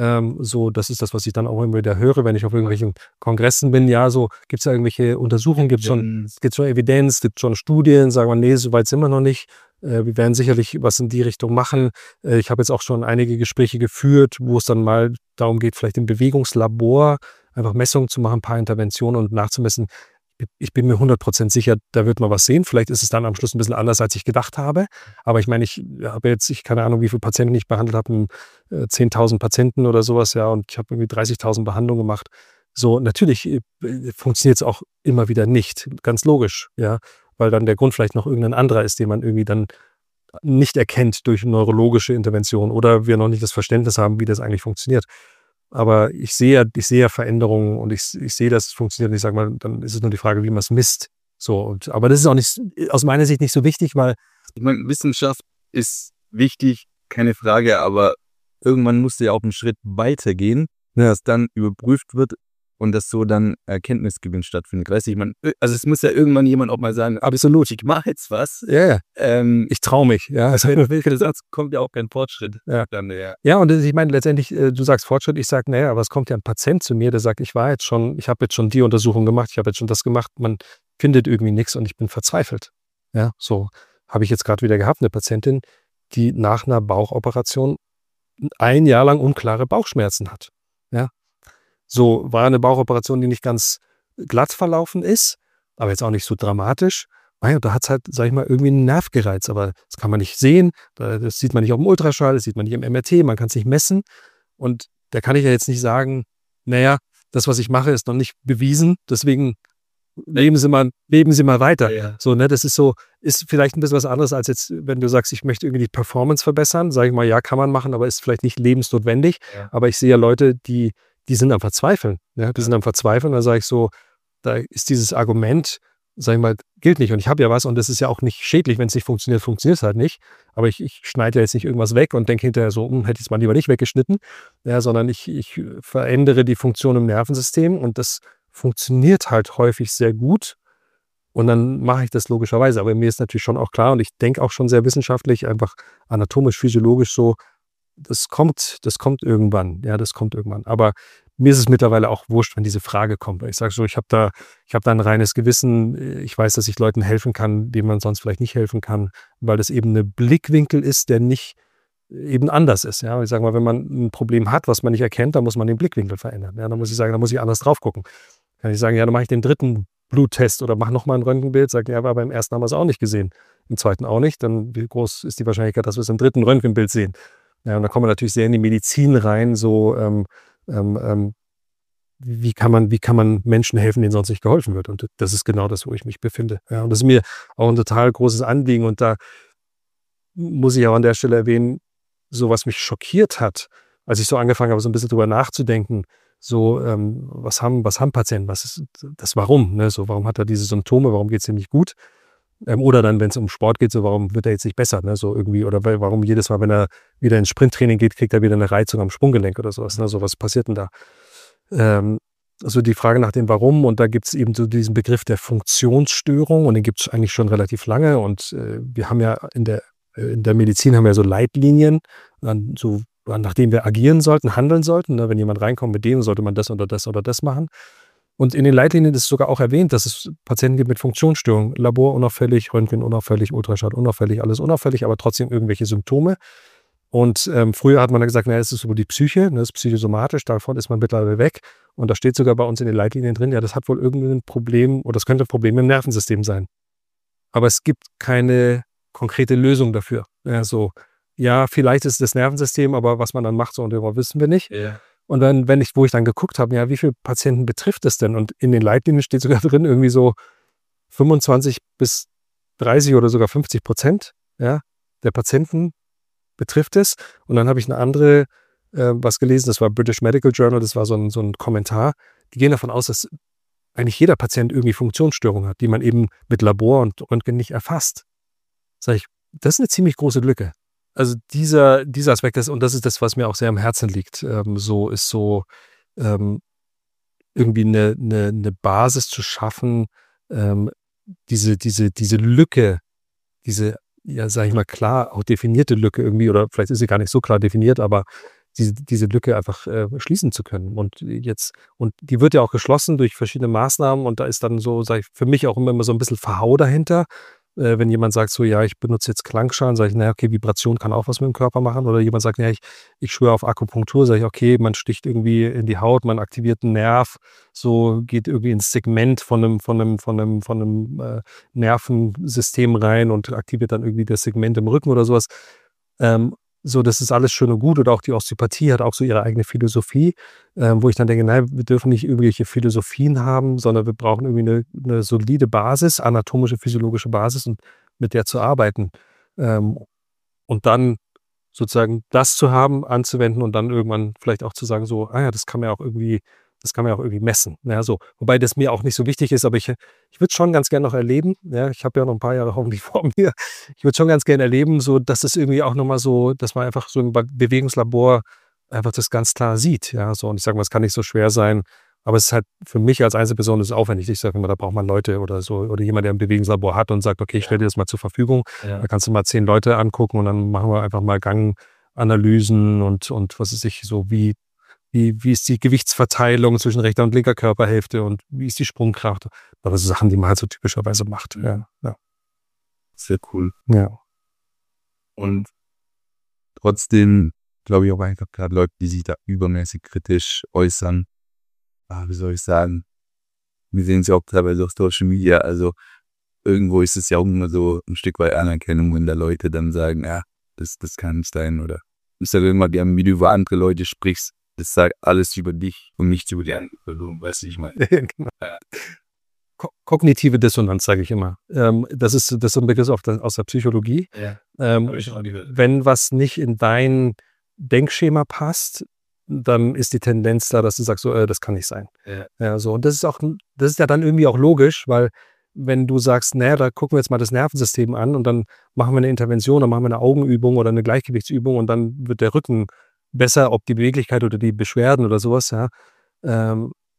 So, das ist das, was ich dann auch immer wieder höre, wenn ich auf irgendwelchen Kongressen bin. Ja, so, gibt es da irgendwelche Untersuchungen, gibt es schon Evidenz, gibt es schon Studien, sagen wir, nee, so weit sind wir noch nicht. Wir werden sicherlich was in die Richtung machen. Ich habe jetzt auch schon einige Gespräche geführt, wo es dann mal darum geht, vielleicht im Bewegungslabor einfach Messungen zu machen, ein paar Interventionen und nachzumessen. Ich bin mir 100% sicher, da wird man was sehen. Vielleicht ist es dann am Schluss ein bisschen anders, als ich gedacht habe. Aber ich meine, ich habe jetzt, keine Ahnung, wie viele Patienten ich behandelt habe, 10.000 Patienten oder sowas, ja, und ich habe irgendwie 30.000 Behandlungen gemacht. So, natürlich funktioniert es auch immer wieder nicht. Ganz logisch, ja, weil dann der Grund vielleicht noch irgendein anderer ist, den man irgendwie dann nicht erkennt durch neurologische Intervention oder wir noch nicht das Verständnis haben, wie das eigentlich funktioniert. Aber ich sehe ja Veränderungen und ich sehe, dass es funktioniert. Und ich sage mal, dann ist es nur die Frage, wie man es misst. So, aber das ist auch nicht, aus meiner Sicht nicht so wichtig, weil ich meine, Wissenschaft ist wichtig, keine Frage, aber irgendwann musst du ja auch einen Schritt weitergehen, dass dann überprüft wird und dass so dann Erkenntnisgewinn stattfindet. Weißt du, ich meine, also es muss ja irgendwann jemand auch mal sagen, absolut, ich mache jetzt was. Ja, ich traue mich. Ja, also wenn Satz kommt ja auch kein Fortschritt. Ja, ja, und ich meine letztendlich, du sagst Fortschritt, ich sage, naja, aber es kommt ja ein Patient zu mir, der sagt, ich habe jetzt schon die Untersuchung gemacht, ich habe jetzt schon das gemacht, man findet irgendwie nichts und ich bin verzweifelt. Ja, so habe ich jetzt gerade wieder gehabt, eine Patientin, die nach einer Bauchoperation 1 Jahr lang unklare Bauchschmerzen hat. Ja. So, war eine Bauchoperation, die nicht ganz glatt verlaufen ist, aber jetzt auch nicht so dramatisch. Naja, da hat es halt, sag ich mal, irgendwie einen Nerv gereizt, aber das kann man nicht sehen, das sieht man nicht auf dem Ultraschall, das sieht man nicht im MRT, man kann es nicht messen. Und da kann ich ja jetzt nicht sagen, naja, das, was ich mache, ist noch nicht bewiesen, deswegen leben Sie mal weiter. Ja. So, ne, das ist vielleicht ein bisschen was anderes, als jetzt, wenn du sagst, ich möchte irgendwie die Performance verbessern, sage ich mal, ja, kann man machen, aber ist vielleicht nicht lebensnotwendig. Ja. Aber ich sehe ja Leute, die sind am Verzweifeln. Ja? Die sind am Verzweifeln, da sage ich so, da ist dieses Argument, sag ich mal, gilt nicht. Und ich habe ja was und das ist ja auch nicht schädlich, wenn es nicht funktioniert, funktioniert es halt nicht. Aber ich schneide ja jetzt nicht irgendwas weg und denke hinterher so, hätte ich es mal lieber nicht weggeschnitten. Ja, sondern ich verändere die Funktion im Nervensystem und das funktioniert halt häufig sehr gut. Und dann mache ich das logischerweise. Aber mir ist natürlich schon auch klar und ich denke auch schon sehr wissenschaftlich, einfach anatomisch, physiologisch so, das kommt irgendwann. Ja, das kommt irgendwann. Aber mir ist es mittlerweile auch wurscht, wenn diese Frage kommt. Ich sage so, ich habe da ein reines Gewissen. Ich weiß, dass ich Leuten helfen kann, denen man sonst vielleicht nicht helfen kann, weil das eben ein Blickwinkel ist, der nicht eben anders ist. Ja, ich sage mal, wenn man ein Problem hat, was man nicht erkennt, dann muss man den Blickwinkel verändern. Ja, dann muss ich sagen, da muss ich anders drauf gucken. Kann ich sagen, ja, dann mache ich den dritten Bluttest oder mache nochmal ein Röntgenbild. Sagt, ja, aber beim ersten haben wir es auch nicht gesehen, im zweiten auch nicht. Dann wie groß ist die Wahrscheinlichkeit, dass wir es im dritten Röntgenbild sehen? Ja, und da kommen wir natürlich sehr in die Medizin rein, so wie kann man Menschen helfen, denen sonst nicht geholfen wird? Und das ist genau das, wo ich mich befinde. Ja, und das ist mir auch ein total großes Anliegen. Und da muss ich auch an der Stelle erwähnen, so was mich schockiert hat, als ich so angefangen habe, so ein bisschen drüber nachzudenken, so was haben Patienten, was ist das Warum? Ne? So, warum hat er diese Symptome, warum geht es ihm nicht gut? Oder dann, wenn es um Sport geht, so warum wird er jetzt nicht besser? Ne? So irgendwie, oder warum jedes Mal, wenn er wieder ins Sprinttraining geht, kriegt er wieder eine Reizung am Sprunggelenk oder sowas. Ne? So, was passiert denn da? Also die Frage nach dem Warum, und da gibt es eben so diesen Begriff der Funktionsstörung, und den gibt es eigentlich schon relativ lange, und wir haben ja in der Medizin haben wir so Leitlinien, nach denen wir agieren sollten, handeln sollten. Ne? Wenn jemand reinkommt mit dem, sollte man das oder das oder das machen. Und in den Leitlinien ist sogar auch erwähnt, dass es Patienten gibt mit Funktionsstörungen. Labor unauffällig, Röntgen unauffällig, Ultraschall unauffällig, alles unauffällig, aber trotzdem irgendwelche Symptome. Und früher hat man dann gesagt, naja, es ist über die Psyche, das ist psychosomatisch, davon ist man mittlerweile weg. Und da steht sogar bei uns in den Leitlinien drin, ja, das hat wohl irgendein Problem, oder das könnte ein Problem im Nervensystem sein. Aber es gibt keine konkrete Lösung dafür. Ja, ja, vielleicht ist es das Nervensystem, aber was man dann macht, so und darüber wissen wir nicht. Ja. Und dann, wo ich dann geguckt habe, ja, wie viele Patienten betrifft es denn? Und in den Leitlinien steht sogar drin, irgendwie so 25 bis 30 oder sogar 50%, ja, der Patienten betrifft es. Und dann habe ich eine andere was gelesen, das war British Medical Journal, das war so ein Kommentar. Die gehen davon aus, dass eigentlich jeder Patient irgendwie Funktionsstörungen hat, die man eben mit Labor und Röntgen nicht erfasst. Sag ich, das ist eine ziemlich große Lücke. Also dieser Aspekt ist, und das ist das, was mir auch sehr am Herzen liegt, irgendwie eine Basis zu schaffen, diese Lücke, diese, ja, sag ich mal, klar auch definierte Lücke irgendwie, oder vielleicht ist sie gar nicht so klar definiert, aber diese Lücke einfach schließen zu können. Und die wird ja auch geschlossen durch verschiedene Maßnahmen, und da ist dann so, sag ich, für mich auch immer so ein bisschen Verhau dahinter. Wenn jemand sagt so, ja, ich benutze jetzt Klangschalen, sage ich, naja, okay, Vibration kann auch was mit dem Körper machen. Oder jemand sagt, ja, ich schwöre auf Akupunktur, sage ich, okay, man sticht irgendwie in die Haut, man aktiviert einen Nerv, so geht irgendwie ins Segment von einem Nervensystem rein und aktiviert dann irgendwie das Segment im Rücken oder sowas. So, das ist alles schön und gut, oder auch die Osteopathie hat auch so ihre eigene Philosophie, wo ich dann denke, nein, wir dürfen nicht irgendwelche Philosophien haben, sondern wir brauchen irgendwie eine solide Basis, anatomische, physiologische Basis, und mit der zu arbeiten. Und dann sozusagen das zu haben, anzuwenden und dann irgendwann vielleicht auch zu sagen, so, ja, das kann man ja auch irgendwie messen. Ja, so. Wobei das mir auch nicht so wichtig ist, aber ich würde es schon ganz gerne noch erleben. Ja, ich habe ja noch ein paar Jahre hoffentlich vor mir. Ich würde schon ganz gerne erleben, so, dass es irgendwie auch nochmal so, dass man einfach so im Bewegungslabor einfach das ganz klar sieht. Ja, so. Und ich sage mal, es kann nicht so schwer sein, aber es ist halt für mich als Einzelperson ist es aufwendig. Ich sage immer, da braucht man Leute oder so, oder jemand, der ein Bewegungslabor hat und sagt, okay, ich stelle dir das mal zur Verfügung. Ja. Da kannst du mal 10 Leute angucken, und dann machen wir einfach mal Ganganalysen und was weiß ich, so wie ist die Gewichtsverteilung zwischen rechter und linker Körperhälfte, und wie ist die Sprungkraft. Aber so Sachen, die man halt so typischerweise macht. Ja. Sehr cool. Ja. Und trotzdem glaube ich auch einfach gerade Leute, die sich da übermäßig kritisch äußern. Wie soll ich sagen? Wir sehen es ja auch teilweise auf Social Media. Also irgendwo ist es ja auch immer so ein Stück weit Anerkennung, wenn da Leute dann sagen, ja, das kann nicht sein. Oder du musst ja irgendwann, wie du über andere Leute sprichst, das sagt alles über dich und nichts über die andere Person, weißt du, ich meine. Genau. Ja. Kognitive Dissonanz, sage ich immer. Das ist ein Begriff aus der Psychologie. Ja. Wenn was nicht in dein Denkschema passt, dann ist die Tendenz da, dass du sagst, so, das kann nicht sein. Ja. Ja, so. Und das ist ja dann irgendwie auch logisch, weil wenn du sagst, naja, da gucken wir jetzt mal das Nervensystem an, und dann machen wir eine Intervention, dann machen wir eine Augenübung oder eine Gleichgewichtsübung, und dann wird der Rücken besser, ob die Beweglichkeit oder die Beschwerden oder sowas, ja.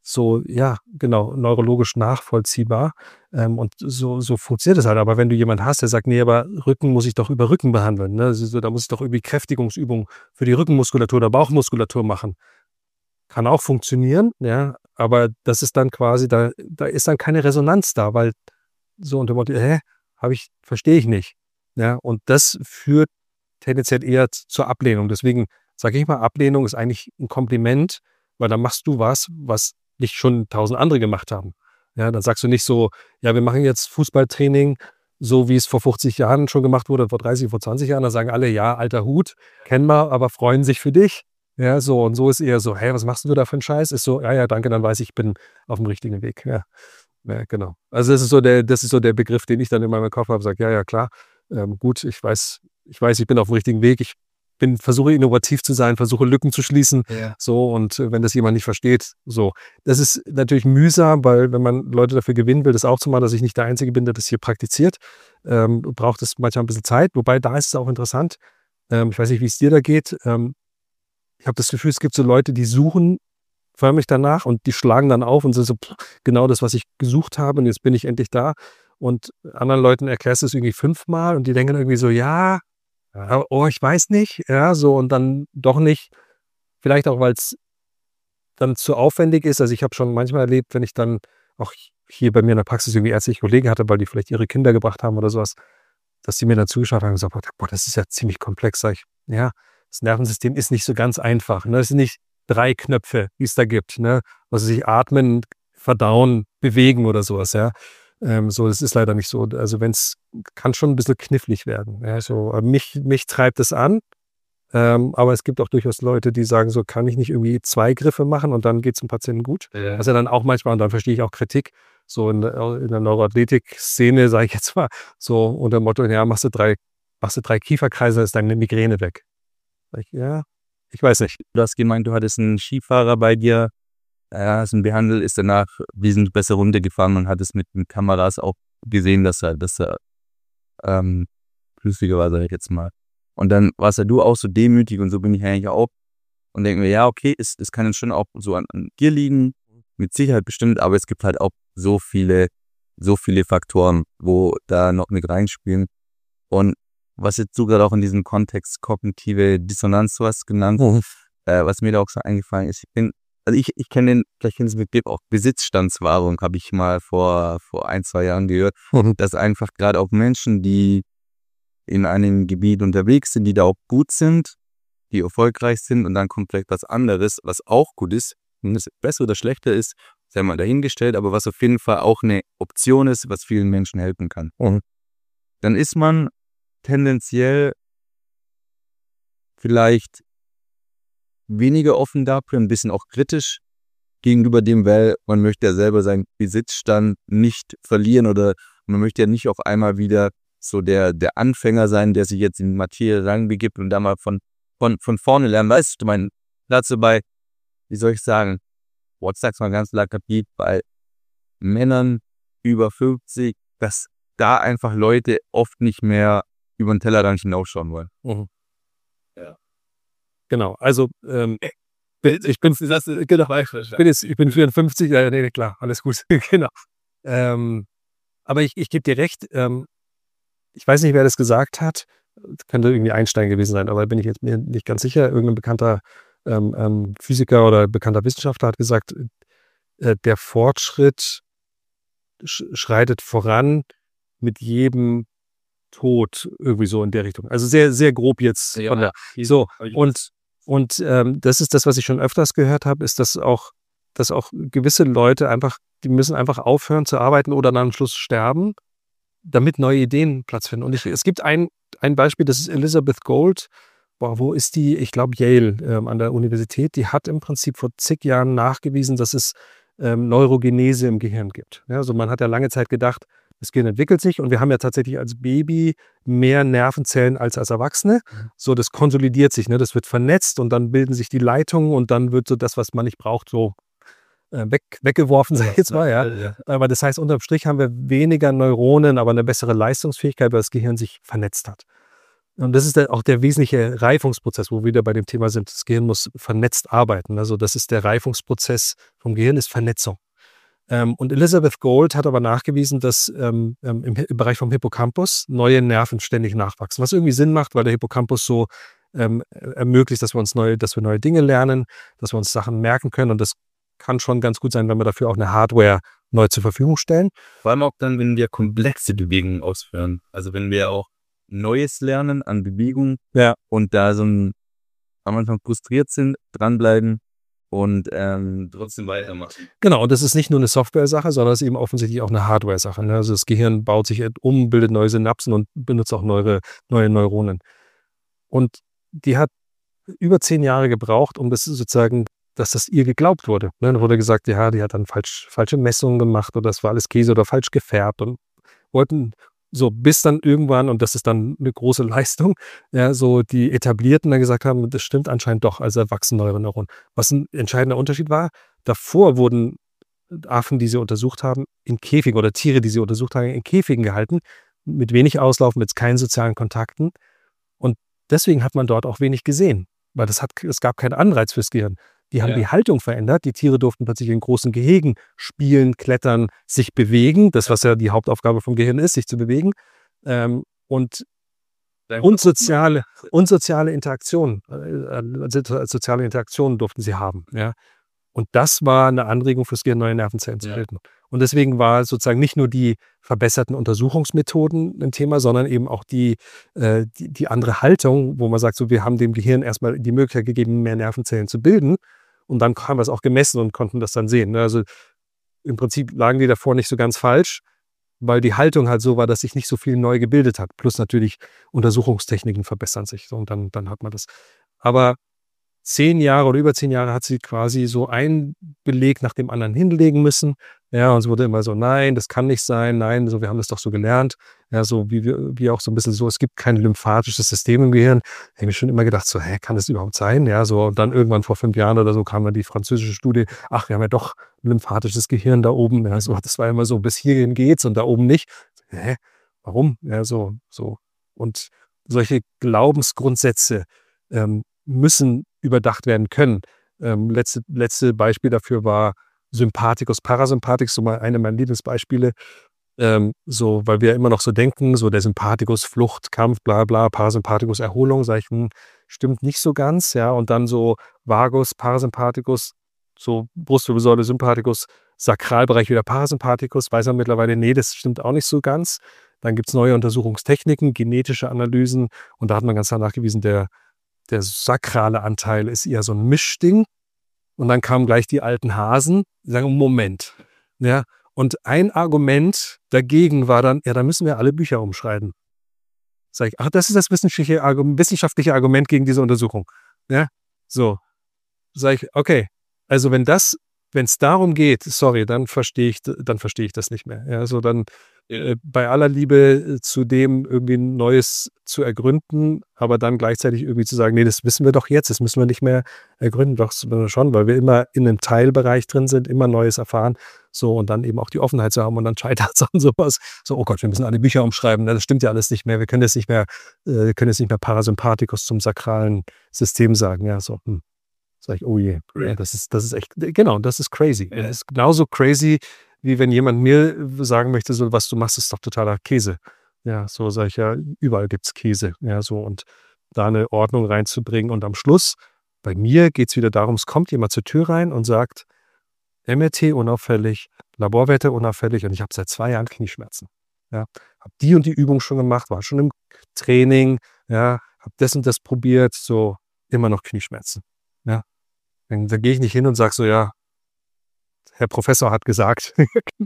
so, ja, genau, neurologisch nachvollziehbar. Und so funktioniert es halt. Aber wenn du jemanden hast, der sagt, nee, aber Rücken muss ich doch über Rücken behandeln, ne? Also, da muss ich doch irgendwie Kräftigungsübungen für die Rückenmuskulatur oder Bauchmuskulatur machen. Kann auch funktionieren, ja, aber das ist dann quasi, da ist dann keine Resonanz da, weil so unter dem Motto: verstehe ich nicht. Ja, und das führt tendenziell eher zur Ablehnung. Deswegen sage ich mal, Ablehnung ist eigentlich ein Kompliment, weil dann machst du was nicht schon 1.000 andere gemacht haben. Ja, dann sagst du nicht so: „Ja, wir machen jetzt Fußballtraining, so wie es vor 50 Jahren schon gemacht wurde, vor 30, vor 20 Jahren." Dann sagen alle: „Ja, alter Hut, kennen wir, aber freuen sich für dich." Ja, so und so ist eher so: „Hey, was machst du da für 'n Scheiß?" Ist so: „Ja, ja, danke, dann weiß ich bin auf dem richtigen Weg." Ja. Ja, genau. Also, das ist so der Begriff, den ich dann in meinem Kopf habe, sage: „Ja, ja, klar, gut, ich bin auf dem richtigen Weg. Ich versuche innovativ zu sein, versuche Lücken zu schließen." Ja. So und, wenn das jemand nicht versteht, so. Das ist natürlich mühsam, weil wenn man Leute dafür gewinnen will, das auch zu machen, dass ich nicht der Einzige bin, der das hier praktiziert, braucht es manchmal ein bisschen Zeit. Wobei, da ist es auch interessant, ich weiß nicht, wie es dir da geht, ich habe das Gefühl, es gibt so Leute, die suchen förmlich danach und die schlagen dann auf und sind so: Genau das, was ich gesucht habe und jetzt bin ich endlich da." Und anderen Leuten erklärst du es irgendwie 5-mal und die denken irgendwie so: „Ja, oh, ich weiß nicht." Ja, so und dann doch nicht. Vielleicht auch, weil es dann zu aufwendig ist. Also, ich habe schon manchmal erlebt, wenn ich dann auch hier bei mir in der Praxis irgendwie ärztliche Kollegen hatte, weil die vielleicht ihre Kinder gebracht haben oder sowas, dass die mir dann zugeschaut haben und gesagt: „Boah, das ist ja ziemlich komplex." Sage ich: „Ja, das Nervensystem ist nicht so ganz einfach, ne? Es sind nicht 3 Knöpfe, die es da gibt, ne? Also, sich atmen, verdauen, bewegen oder sowas, ja. So, das ist leider nicht so. Also, wenn's kann schon ein bisschen knifflig werden, ja, so. Aber mich treibt es an, aber es gibt auch durchaus Leute, die sagen so: „Kann ich nicht irgendwie 2 Griffe machen und dann geht's dem Patienten gut?" Ja. Was ja dann auch manchmal, und dann verstehe ich auch Kritik, so in der Neuroathletik-Szene, sage ich jetzt mal, so unter dem Motto: „Ja, machst du 3 Kieferkreise, ist deine Migräne weg." Sage ich: „Ja, ich weiß nicht." Du hast gemeint, du hattest einen Skifahrer bei dir, hast ihn behandelt, ist danach wesentlich besser runtergefahren und hat es mit Kameras auch gesehen, dass er flüssiger war, sage ich jetzt mal. Und dann warst ja du auch so demütig und so bin ich eigentlich auch und denke mir: „Ja, okay, es kann jetzt schon auch so an dir liegen, mit Sicherheit bestimmt, aber es gibt halt auch so viele Faktoren, wo da noch mit reinspielen." Und was jetzt du gerade auch in diesem Kontext kognitive Dissonanz, du hast genannt, was mir da auch so eingefallen ist, ich kenne vielleicht kennst du den Begriff auch Besitzstandswahrung, habe ich mal vor 1, 2 Jahren gehört, dass einfach gerade auch Menschen, die in einem Gebiet unterwegs sind, die da auch gut sind, die erfolgreich sind und dann kommt vielleicht was anderes, was auch gut ist, und es besser oder schlechter ist, sei mal dahingestellt, aber was auf jeden Fall auch eine Option ist, was vielen Menschen helfen kann. Dann ist man tendenziell vielleicht weniger offen dafür, ein bisschen auch kritisch gegenüber dem, weil man möchte ja selber seinen Besitzstand nicht verlieren oder man möchte ja nicht auf einmal wieder so der Anfänger sein, der sich jetzt in die Materie reinbegibt und da mal von vorne lernen. Weißt du, mein Platz dabei, wie soll ich sagen, ich sag's mal ganz plakativ, bei Männern über 50, dass da einfach Leute oft nicht mehr über den Tellerrand hinausschauen wollen. Ja. Genau, also, ich bin ich bin 54, ja, ne, klar, alles gut, genau. Aber ich gebe dir recht, ich weiß nicht, wer das gesagt hat. Könnte irgendwie Einstein gewesen sein, aber bin ich jetzt mir nicht ganz sicher. Irgendein bekannter, Physiker oder bekannter Wissenschaftler hat gesagt, der Fortschritt schreitet voran mit jedem Tod, irgendwie so in der Richtung. Also sehr, sehr grob jetzt von der so und das ist das, was ich schon öfters gehört habe, ist, dass auch gewisse Leute einfach die müssen einfach aufhören zu arbeiten oder dann am Schluss sterben, damit neue Ideen Platz finden. Und es gibt ein Beispiel, das ist Elizabeth Gold. Boah, wo ist die? Ich glaube Yale, an der Universität. Die hat im Prinzip vor zig Jahren nachgewiesen, dass es, Neurogenese im Gehirn gibt. Ja, also man hat ja lange Zeit gedacht, das Gehirn entwickelt sich und wir haben ja tatsächlich als Baby mehr Nervenzellen als Erwachsene. So, das konsolidiert sich, ne? Das wird vernetzt und dann bilden sich die Leitungen und dann wird so das, was man nicht braucht, so weggeworfen, sage ich jetzt mal, ja. Aber das heißt, unterm Strich haben wir weniger Neuronen, aber eine bessere Leistungsfähigkeit, weil das Gehirn sich vernetzt hat. Und das ist auch der wesentliche Reifungsprozess, wo wir wieder bei dem Thema sind, das Gehirn muss vernetzt arbeiten. Also das ist der Reifungsprozess vom Gehirn, ist Vernetzung. Und Elizabeth Gold hat aber nachgewiesen, dass im Bereich vom Hippocampus neue Nerven ständig nachwachsen, was irgendwie Sinn macht, weil der Hippocampus so ermöglicht, dass wir neue Dinge lernen, dass wir uns Sachen merken können. Und das kann schon ganz gut sein, wenn wir dafür auch eine Hardware neu zur Verfügung stellen. Vor allem auch dann, wenn wir komplexe Bewegungen ausführen. Also wenn wir auch Neues lernen an Bewegung und da so am Anfang frustriert sind, dranbleiben und trotzdem weitermachen. Genau, und das ist nicht nur eine Software-Sache, sondern es ist eben offensichtlich auch eine Hardware-Sache. Ne? Also das Gehirn baut sich um, bildet neue Synapsen und benutzt auch neue Neuronen. Und die hat über 10 Jahre gebraucht, um das sozusagen, dass das ihr geglaubt wurde. Ne? Dann wurde gesagt, ja, die hat dann falsche Messungen gemacht oder das war alles Käse oder falsch gefärbt und wollten so bis dann irgendwann, und das ist dann eine große Leistung, ja, so die Etablierten dann gesagt haben, das stimmt anscheinend doch, also erwachsen neue Neuronen. Was ein entscheidender Unterschied war, davor wurden Affen, die sie untersucht haben, in Käfigen oder Tiere, die sie untersucht haben, in Käfigen gehalten, mit wenig Auslauf, mit keinen sozialen Kontakten. Und deswegen hat man dort auch wenig gesehen, weil es gab keinen Anreiz fürs Gehirn. Die haben die Haltung verändert. Die Tiere durften plötzlich in großen Gehegen spielen, klettern, sich bewegen. Das, was ja die Hauptaufgabe vom Gehirn ist, sich zu bewegen. Und soziale Interaktionen, soziale Interaktionen durften sie haben. Ja. Und das war eine Anregung fürs Gehirn, neue Nervenzellen zu bilden. Und deswegen war sozusagen nicht nur die verbesserten Untersuchungsmethoden ein Thema, sondern eben auch die andere Haltung, wo man sagt, so, wir haben dem Gehirn erstmal die Möglichkeit gegeben, mehr Nervenzellen zu bilden. Und dann haben wir es auch gemessen und konnten das dann sehen. Also im Prinzip lagen die davor nicht so ganz falsch, weil die Haltung halt so war, dass sich nicht so viel neu gebildet hat. Plus natürlich Untersuchungstechniken verbessern sich. Und dann hat man das. Aber 10 Jahre oder über 10 Jahre hat sie quasi so einen Beleg nach dem anderen hinlegen müssen. Ja, und es wurde immer so, nein, das kann nicht sein, nein, so, wir haben das doch so gelernt. Ja, so wie auch so ein bisschen so, es gibt kein lymphatisches System im Gehirn. Ich habe mir schon immer gedacht, so, kann das überhaupt sein? Ja, so, und dann irgendwann vor 5 Jahren oder so kam dann die französische Studie, ach, wir haben ja doch ein lymphatisches Gehirn da oben. Ja, so, das war immer so, bis hierhin geht's und da oben nicht. Warum? Ja, so. Und solche Glaubensgrundsätze müssen überdacht werden können. Letzte Beispiel dafür war Sympathikus, Parasympathikus, so mal eine meiner Lieblingsbeispiele. So, weil wir immer noch so denken, so der Sympathikus, Flucht, Kampf, bla bla, Parasympathikus, Erholung, sage ich, stimmt nicht so ganz, ja. Und dann so Vagus, Parasympathikus, so Brustwirbelsäule, Sympathikus, Sakralbereich wieder Parasympathikus, weiß man mittlerweile, nee, das stimmt auch nicht so ganz. Dann gibt es neue Untersuchungstechniken, genetische Analysen und da hat man ganz klar nachgewiesen, der sakrale Anteil ist eher so ein Mischding. Und dann kamen gleich die alten Hasen, die sagen, Moment. Ja, und ein Argument dagegen war dann, ja, da müssen wir alle Bücher umschreiben. Sag ich, ach, das ist das wissenschaftliche Argument gegen diese Untersuchung. Ja, so. Sag ich, okay, also wenn es darum geht, sorry, dann verstehe ich das nicht mehr. Ja, so dann bei aller Liebe zu dem irgendwie Neues zu ergründen, aber dann gleichzeitig irgendwie zu sagen, nee, das wissen wir doch jetzt, das müssen wir nicht mehr ergründen, doch schon, weil wir immer in einem Teilbereich drin sind, immer Neues erfahren, so und dann eben auch die Offenheit zu haben und dann scheitert es an sowas. So, oh Gott, wir müssen alle Bücher umschreiben, das stimmt ja alles nicht mehr, wir können jetzt nicht mehr Parasympathikus zum sakralen System sagen, ja, so, Sag ich, oh je, ja, das ist echt, genau, das ist crazy. Das ist genauso crazy, wie wenn jemand mir sagen möchte, so, was du machst, ist doch totaler Käse. Ja, so sage ich, ja, überall gibt es Käse. Ja, so, und da eine Ordnung reinzubringen. Und am Schluss, bei mir geht es wieder darum, es kommt jemand zur Tür rein und sagt, MRT unauffällig, Laborwerte unauffällig und ich habe seit 2 Jahren Knieschmerzen. Ja, habe die und die Übung schon gemacht, war schon im Training, ja, habe das und das probiert, so immer noch Knieschmerzen. Ja, dann gehe ich nicht hin und sage so, ja, Herr Professor hat gesagt.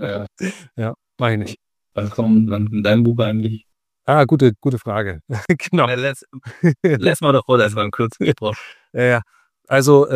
Ja, mache ich nicht. Was kommt dann in deinem Buch eigentlich? Gute Frage. Genau. Lass mal doch das mal kurz gesprochen. Ja, also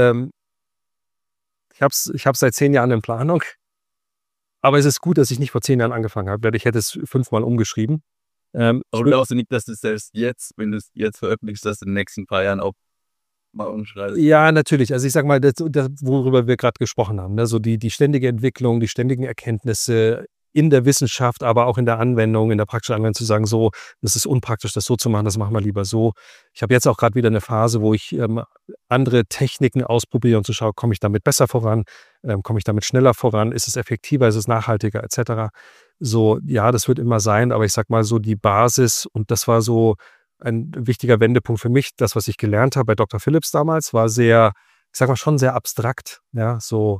ich hab's seit 10 Jahren in Planung. Aber es ist gut, dass ich nicht vor 10 Jahren angefangen habe, weil ich hätte es 5-mal umgeschrieben. Aber glaubst du nicht, dass du selbst jetzt, wenn du es jetzt veröffentlichst, dass du in den nächsten paar Jahren auch mal umschreibst? Ja, natürlich. Also ich sag mal, das, worüber wir gerade gesprochen haben, ne? So die ständige Entwicklung, die ständigen Erkenntnisse, in der Wissenschaft, aber auch in der Anwendung, in der praktischen Anwendung zu sagen, so, das ist unpraktisch, das so zu machen, das machen wir lieber so. Ich habe jetzt auch gerade wieder eine Phase, wo ich andere Techniken ausprobiere und zu schauen, komme ich damit besser voran, komme ich damit schneller voran, ist es effektiver, ist es nachhaltiger, etc. So, ja, das wird immer sein, aber ich sag mal so die Basis, und das war so ein wichtiger Wendepunkt für mich, das, was ich gelernt habe bei Dr. Phillips damals, war sehr, ich sag mal schon sehr abstrakt, ja, so,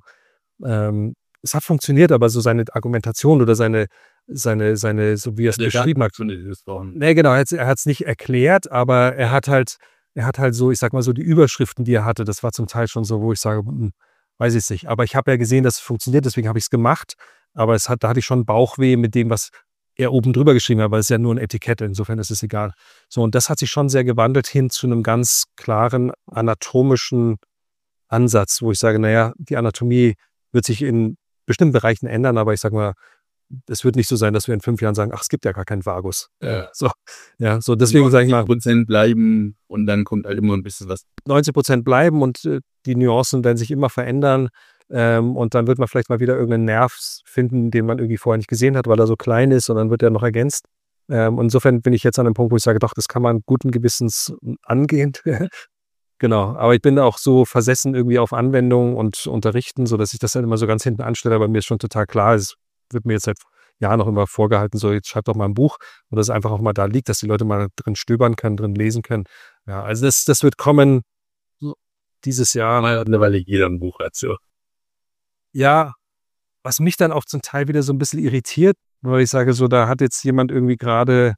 es hat funktioniert, aber so seine Argumentation oder seine, so wie er es beschrieben hat. Nee, genau, er hat es nicht erklärt, aber er hat halt so, ich sag mal so die Überschriften, die er hatte, das war zum Teil schon so, wo ich sage, weiß ich nicht. Aber ich habe ja gesehen, dass es funktioniert, deswegen habe ich es gemacht. Aber da hatte ich schon Bauchweh mit dem, was er oben drüber geschrieben hat, weil es ist ja nur ein Etikett, insofern ist es egal. So, und das hat sich schon sehr gewandelt hin zu einem ganz klaren anatomischen Ansatz, wo ich sage, naja, die Anatomie wird sich in bestimmten Bereichen ändern, aber ich sage mal, es wird nicht so sein, dass wir in 5 Jahren sagen, ach, es gibt ja gar keinen Vagus. So, ja, so deswegen sage ich mal, 90% bleiben und dann kommt halt immer ein bisschen was. 90% bleiben und die Nuancen werden sich immer verändern. Und dann wird man vielleicht mal wieder irgendeinen Nerv finden, den man irgendwie vorher nicht gesehen hat, weil er so klein ist, und dann wird er noch ergänzt. Und insofern bin ich jetzt an einem Punkt, wo ich sage, doch, das kann man guten Gewissens angehen. Genau, aber ich bin auch so versessen irgendwie auf Anwendung und Unterrichten, sodass ich das dann immer so ganz hinten anstelle, aber mir ist schon total klar, es wird mir jetzt seit Jahren noch immer vorgehalten, so jetzt schreib doch mal ein Buch, und das einfach auch mal da liegt, dass die Leute mal drin stöbern können, drin lesen können. Ja, also das wird kommen dieses Jahr. Mittlerweile jeder ein Buch hat, so. Ja, was mich dann auch zum Teil wieder so ein bisschen irritiert, weil ich sage so, da hat jetzt jemand irgendwie gerade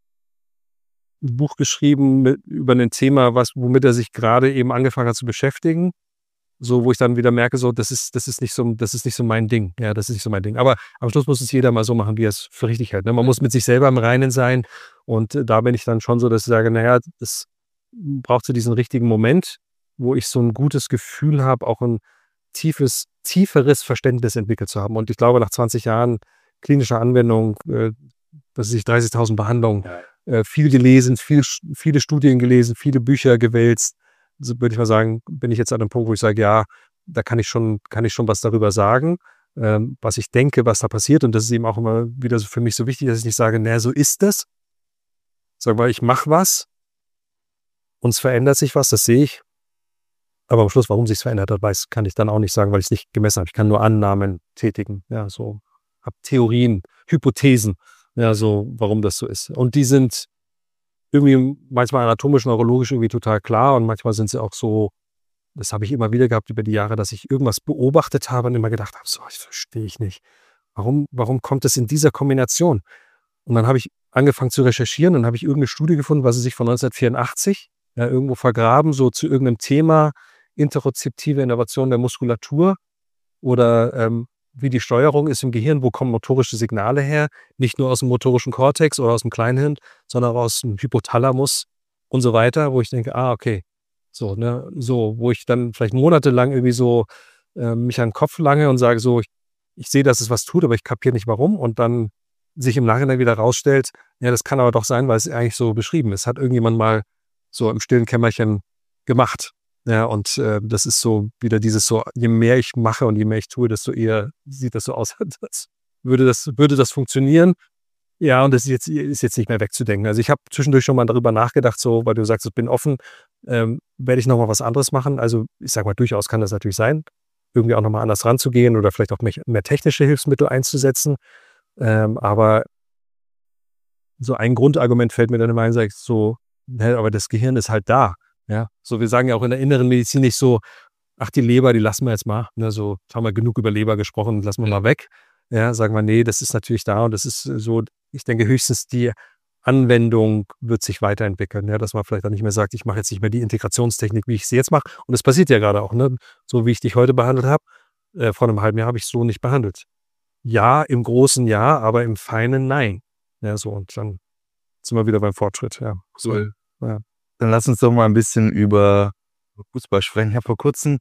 ein Buch geschrieben über ein Thema, womit er sich gerade eben angefangen hat zu beschäftigen. So, wo ich dann wieder merke, so, das ist nicht so mein Ding. Ja, das ist nicht so mein Ding. Aber am Schluss muss es jeder mal so machen, wie er es für richtig hält. Ne? Man muss mit sich selber im Reinen sein. Und da bin ich dann schon so, dass ich sage, naja, das braucht so diesen richtigen Moment, wo ich so ein gutes Gefühl habe, auch ein tieferes Verständnis entwickelt zu haben. Und ich glaube, nach 20 Jahren klinischer Anwendung, dass sich 30.000 Behandlungen, viel gelesen, viele Studien gelesen, viele Bücher gewälzt, so würde ich mal sagen, bin ich jetzt an einem Punkt, wo ich sage, ja, da kann ich schon was darüber sagen, was ich denke, was da passiert. Und das ist eben auch immer wieder so für mich so wichtig, dass ich nicht sage, naja, so ist das. Sag mal, ich mache was, uns verändert sich was, das sehe ich. Aber am Schluss, warum sich es verändert hat, kann ich dann auch nicht sagen, weil ich es nicht gemessen habe. Ich kann nur Annahmen tätigen, ja, so, habe Theorien, Hypothesen, ja, so, warum das so ist. Und die sind irgendwie manchmal anatomisch, neurologisch irgendwie total klar, und manchmal sind sie auch so, das habe ich immer wieder gehabt über die Jahre, dass ich irgendwas beobachtet habe und immer gedacht habe, so, ich verstehe ich nicht. Warum kommt es in dieser Kombination? Und dann habe ich angefangen zu recherchieren und habe ich irgendeine Studie gefunden, was sie sich von 1984 irgendwo vergraben, so zu irgendeinem Thema, interozeptive Innervation der Muskulatur oder wie die Steuerung ist im Gehirn, wo kommen motorische Signale her, nicht nur aus dem motorischen Kortex oder aus dem Kleinhirn, sondern auch aus dem Hypothalamus und so weiter, wo ich denke, okay, so, ne, so, wo ich dann vielleicht monatelang irgendwie so mich an den Kopf lange und sage so, ich sehe, dass es was tut, aber ich kapiere nicht warum, und dann sich im Nachhinein wieder rausstellt, ja, das kann aber doch sein, weil es eigentlich so beschrieben ist. Hat irgendjemand mal so im stillen Kämmerchen gemacht. Ja, und das ist so wieder dieses so, je mehr ich mache und je mehr ich tue, desto eher sieht das so aus, als würde das funktionieren. Ja, und das ist jetzt nicht mehr wegzudenken. Also ich habe zwischendurch schon mal darüber nachgedacht, so, weil du sagst, ich bin offen, werde ich nochmal was anderes machen. Also ich sage mal, durchaus kann das natürlich sein, irgendwie auch nochmal anders ranzugehen oder vielleicht auch mehr technische Hilfsmittel einzusetzen. Aber so ein Grundargument fällt mir dann immer ein, sag ich so, aber das Gehirn ist halt da. Ja, so, wir sagen ja auch in der inneren Medizin nicht so, ach, die Leber, die lassen wir jetzt mal, ne, so, haben wir genug über Leber gesprochen, lassen wir mal weg. Ja, sagen wir, nee, das ist natürlich da, und das ist so, ich denke höchstens die Anwendung wird sich weiterentwickeln, ja, dass man vielleicht auch nicht mehr sagt, ich mache jetzt nicht mehr die Integrationstechnik, wie ich sie jetzt mache. Und das passiert ja gerade auch, ne, so wie ich dich heute behandelt habe, vor einem halben Jahr habe ich so nicht behandelt. Ja, im Großen ja, aber im Feinen nein. Ja, so, und dann sind wir wieder beim Fortschritt, ja. So, ja. Dann lass uns doch mal ein bisschen über Fußball sprechen. Ich habe vor kurzem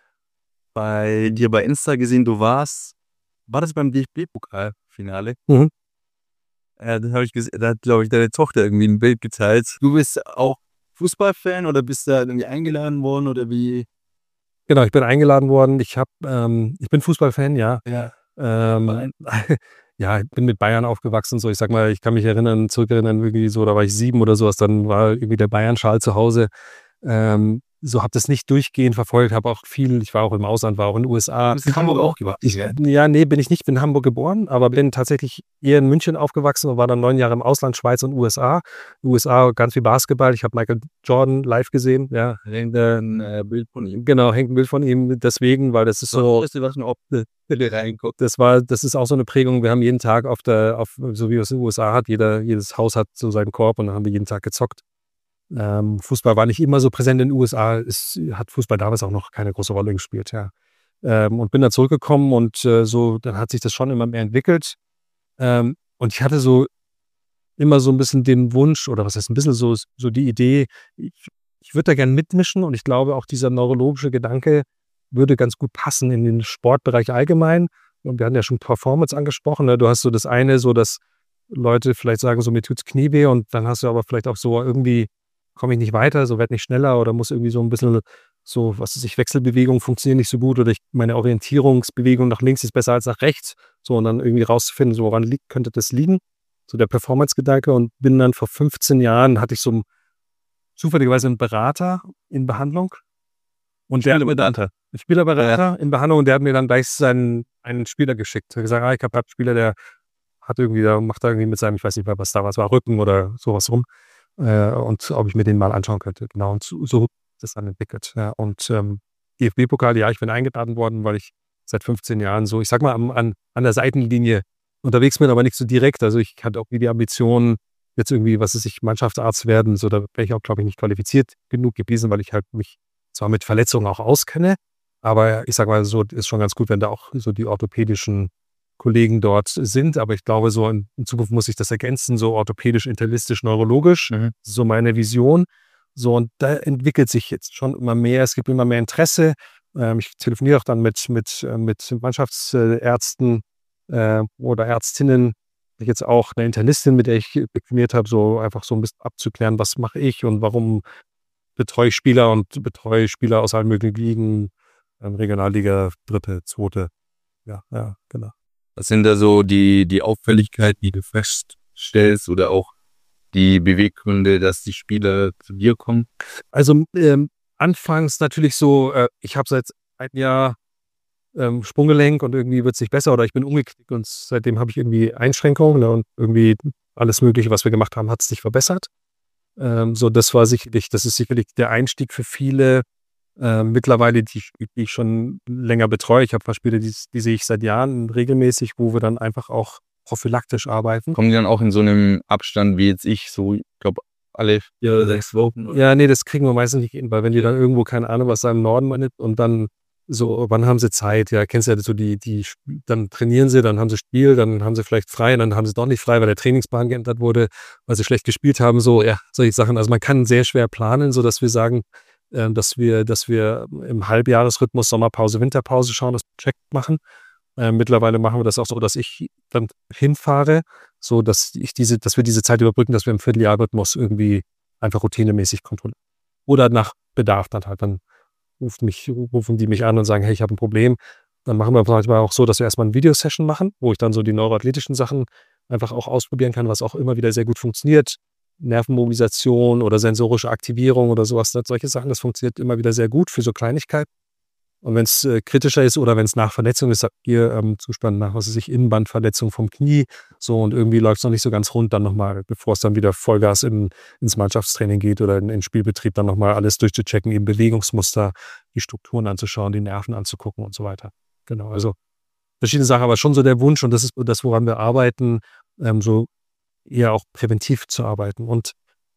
bei dir bei Insta gesehen, war das beim DFB-Pokalfinale? Mhm. Da habe ich gesehen, da hat, glaube ich, deine Tochter irgendwie ein Bild geteilt. Du bist auch Fußballfan oder bist da irgendwie eingeladen worden oder wie? Genau, ich bin eingeladen worden. Ich bin Fußballfan, ja. Ja. ich bin mit Bayern aufgewachsen, so ich sag mal, ich kann mich zurückerinnern, irgendwie so, da war ich 7 oder sowas, dann war irgendwie der Bayern-Schal zu Hause. So habe das nicht durchgehend verfolgt, ich war auch im Ausland, war auch in den USA. Bist in Hamburg auch gewachsen? Ja, nee, bin ich nicht, bin in Hamburg geboren, aber bin tatsächlich eher in München aufgewachsen und war dann 9 Jahre im Ausland, Schweiz und USA. USA ganz viel Basketball, ich habe Michael Jordan live gesehen, ja. Hängt da ein Bild von ihm. Genau, hängt ein Bild von ihm deswegen, weil das ist so, Weißt du, was noch reinguckt? das ist auch so eine Prägung, wir haben jeden Tag so wie es in den USA hat, jedes Haus hat so seinen Korb und dann haben wir jeden Tag gezockt. Fußball war nicht immer so präsent in den USA, hat Fußball damals auch noch keine große Rolle gespielt, ja. Und bin da zurückgekommen und dann hat sich das schon immer mehr entwickelt. Und ich hatte so immer so ein bisschen den Wunsch, oder was heißt ein bisschen so die Idee, ich würde da gern mitmischen und ich glaube auch dieser neurologische Gedanke würde ganz gut passen in den Sportbereich allgemein. Und wir hatten ja schon Performance angesprochen, ne? Du hast so das eine, so dass Leute vielleicht sagen, so mir tut's Knie weh und dann hast du aber vielleicht auch so irgendwie komme ich nicht weiter, so werde nicht schneller oder muss irgendwie so ein bisschen so, was weiß ich, Wechselbewegungen funktionieren nicht so gut oder meine Orientierungsbewegung nach links ist besser als nach rechts. So und dann irgendwie rauszufinden, so woran könnte das liegen. So der Performance-Gedanke und bin dann vor 15 Jahren, hatte ich so zufälligerweise einen Berater in Behandlung. Und Spielerberater in Behandlung und der hat mir dann gleich einen Spieler geschickt. Er hat gesagt, ich habe einen Spieler, der macht da irgendwie mit seinem, ich weiß nicht mehr, was damals war, Rücken oder sowas rum. Und ob ich mir den mal anschauen könnte. Genau, und so ist das dann entwickelt. Ja. Und DFB-Pokal, ja, ich bin eingeladen worden, weil ich seit 15 Jahren so, ich sag mal, an der Seitenlinie unterwegs bin, aber nicht so direkt. Also ich hatte auch nie die Ambition, jetzt irgendwie, Mannschaftsarzt werden. So, da wäre ich auch, glaube ich, nicht qualifiziert genug gewesen, weil ich halt mich zwar mit Verletzungen auch auskenne, aber ich sag mal, so ist schon ganz gut, wenn da auch so die orthopädischen Kollegen dort sind, aber ich glaube, so in Zukunft muss ich das ergänzen, so orthopädisch, internistisch, neurologisch, so meine Vision. So, und da entwickelt sich jetzt schon immer mehr, es gibt immer mehr Interesse. Ich telefoniere auch dann mit Mannschaftsärzten oder Ärztinnen. Ich jetzt auch eine Internistin, mit der ich telefoniert habe, so einfach so ein bisschen abzuklären, was mache ich und warum betreue ich Spieler aus allen möglichen Ligen, Regionalliga, dritte, zweite. Ja, genau. Was sind da so die Auffälligkeiten, die du feststellst oder auch die Beweggründe, dass die Spieler zu dir kommen? Also anfangs natürlich so, ich habe seit einem Jahr Sprunggelenk und irgendwie wird es nicht besser oder ich bin umgeknickt und seitdem habe ich irgendwie Einschränkungen, ne, und irgendwie alles Mögliche, was wir gemacht haben, hat es nicht verbessert. So, das ist sicherlich der Einstieg für viele. Mittlerweile, die ich schon länger betreue. Ich habe ein paar Spiele, die sehe ich seit Jahren regelmäßig, wo wir dann einfach auch prophylaktisch arbeiten. Kommen die dann auch in so einem Abstand wie jetzt ich, so, ich glaube, alle 4 oder 6 Wochen? Oder? Ja, nee, das kriegen wir meistens nicht hin, weil wenn die dann irgendwo, keine Ahnung, was da im Norden ist und dann so, wann haben sie Zeit? Ja, kennst du ja so dann trainieren sie, dann haben sie Spiel, dann haben sie vielleicht frei, dann haben sie doch nicht frei, weil der Trainingsplan geändert wurde, weil sie schlecht gespielt haben, so, ja, solche Sachen. Also man kann sehr schwer planen, so dass wir sagen, dass wir im Halbjahresrhythmus Sommerpause, Winterpause schauen, dass wir Check machen. Mittlerweile machen wir das auch so, dass ich dann hinfahre, so dass wir diese Zeit überbrücken, dass wir im Vierteljahrrhythmus irgendwie einfach routinemäßig kontrollieren. Oder nach Bedarf dann rufen die mich an und sagen, hey, ich habe ein Problem. Dann machen wir manchmal auch so, dass wir erstmal eine Videosession machen, wo ich dann so die neuroathletischen Sachen einfach auch ausprobieren kann, was auch immer wieder sehr gut funktioniert. Nervenmobilisation oder sensorische Aktivierung oder sowas, solche Sachen, das funktioniert immer wieder sehr gut für so Kleinigkeiten. Und wenn es kritischer ist oder wenn es nach Verletzung ist, sagt ihr Zustand nach, Innenbandverletzung vom Knie, so und irgendwie läuft es noch nicht so ganz rund, dann nochmal, bevor es dann wieder Vollgas ins Mannschaftstraining geht oder in den Spielbetrieb, dann nochmal alles durchzuchecken, eben Bewegungsmuster, die Strukturen anzuschauen, die Nerven anzugucken und so weiter. Genau, also verschiedene Sachen, aber schon so der Wunsch und das ist das, woran wir arbeiten, so eher auch präventiv zu arbeiten. Und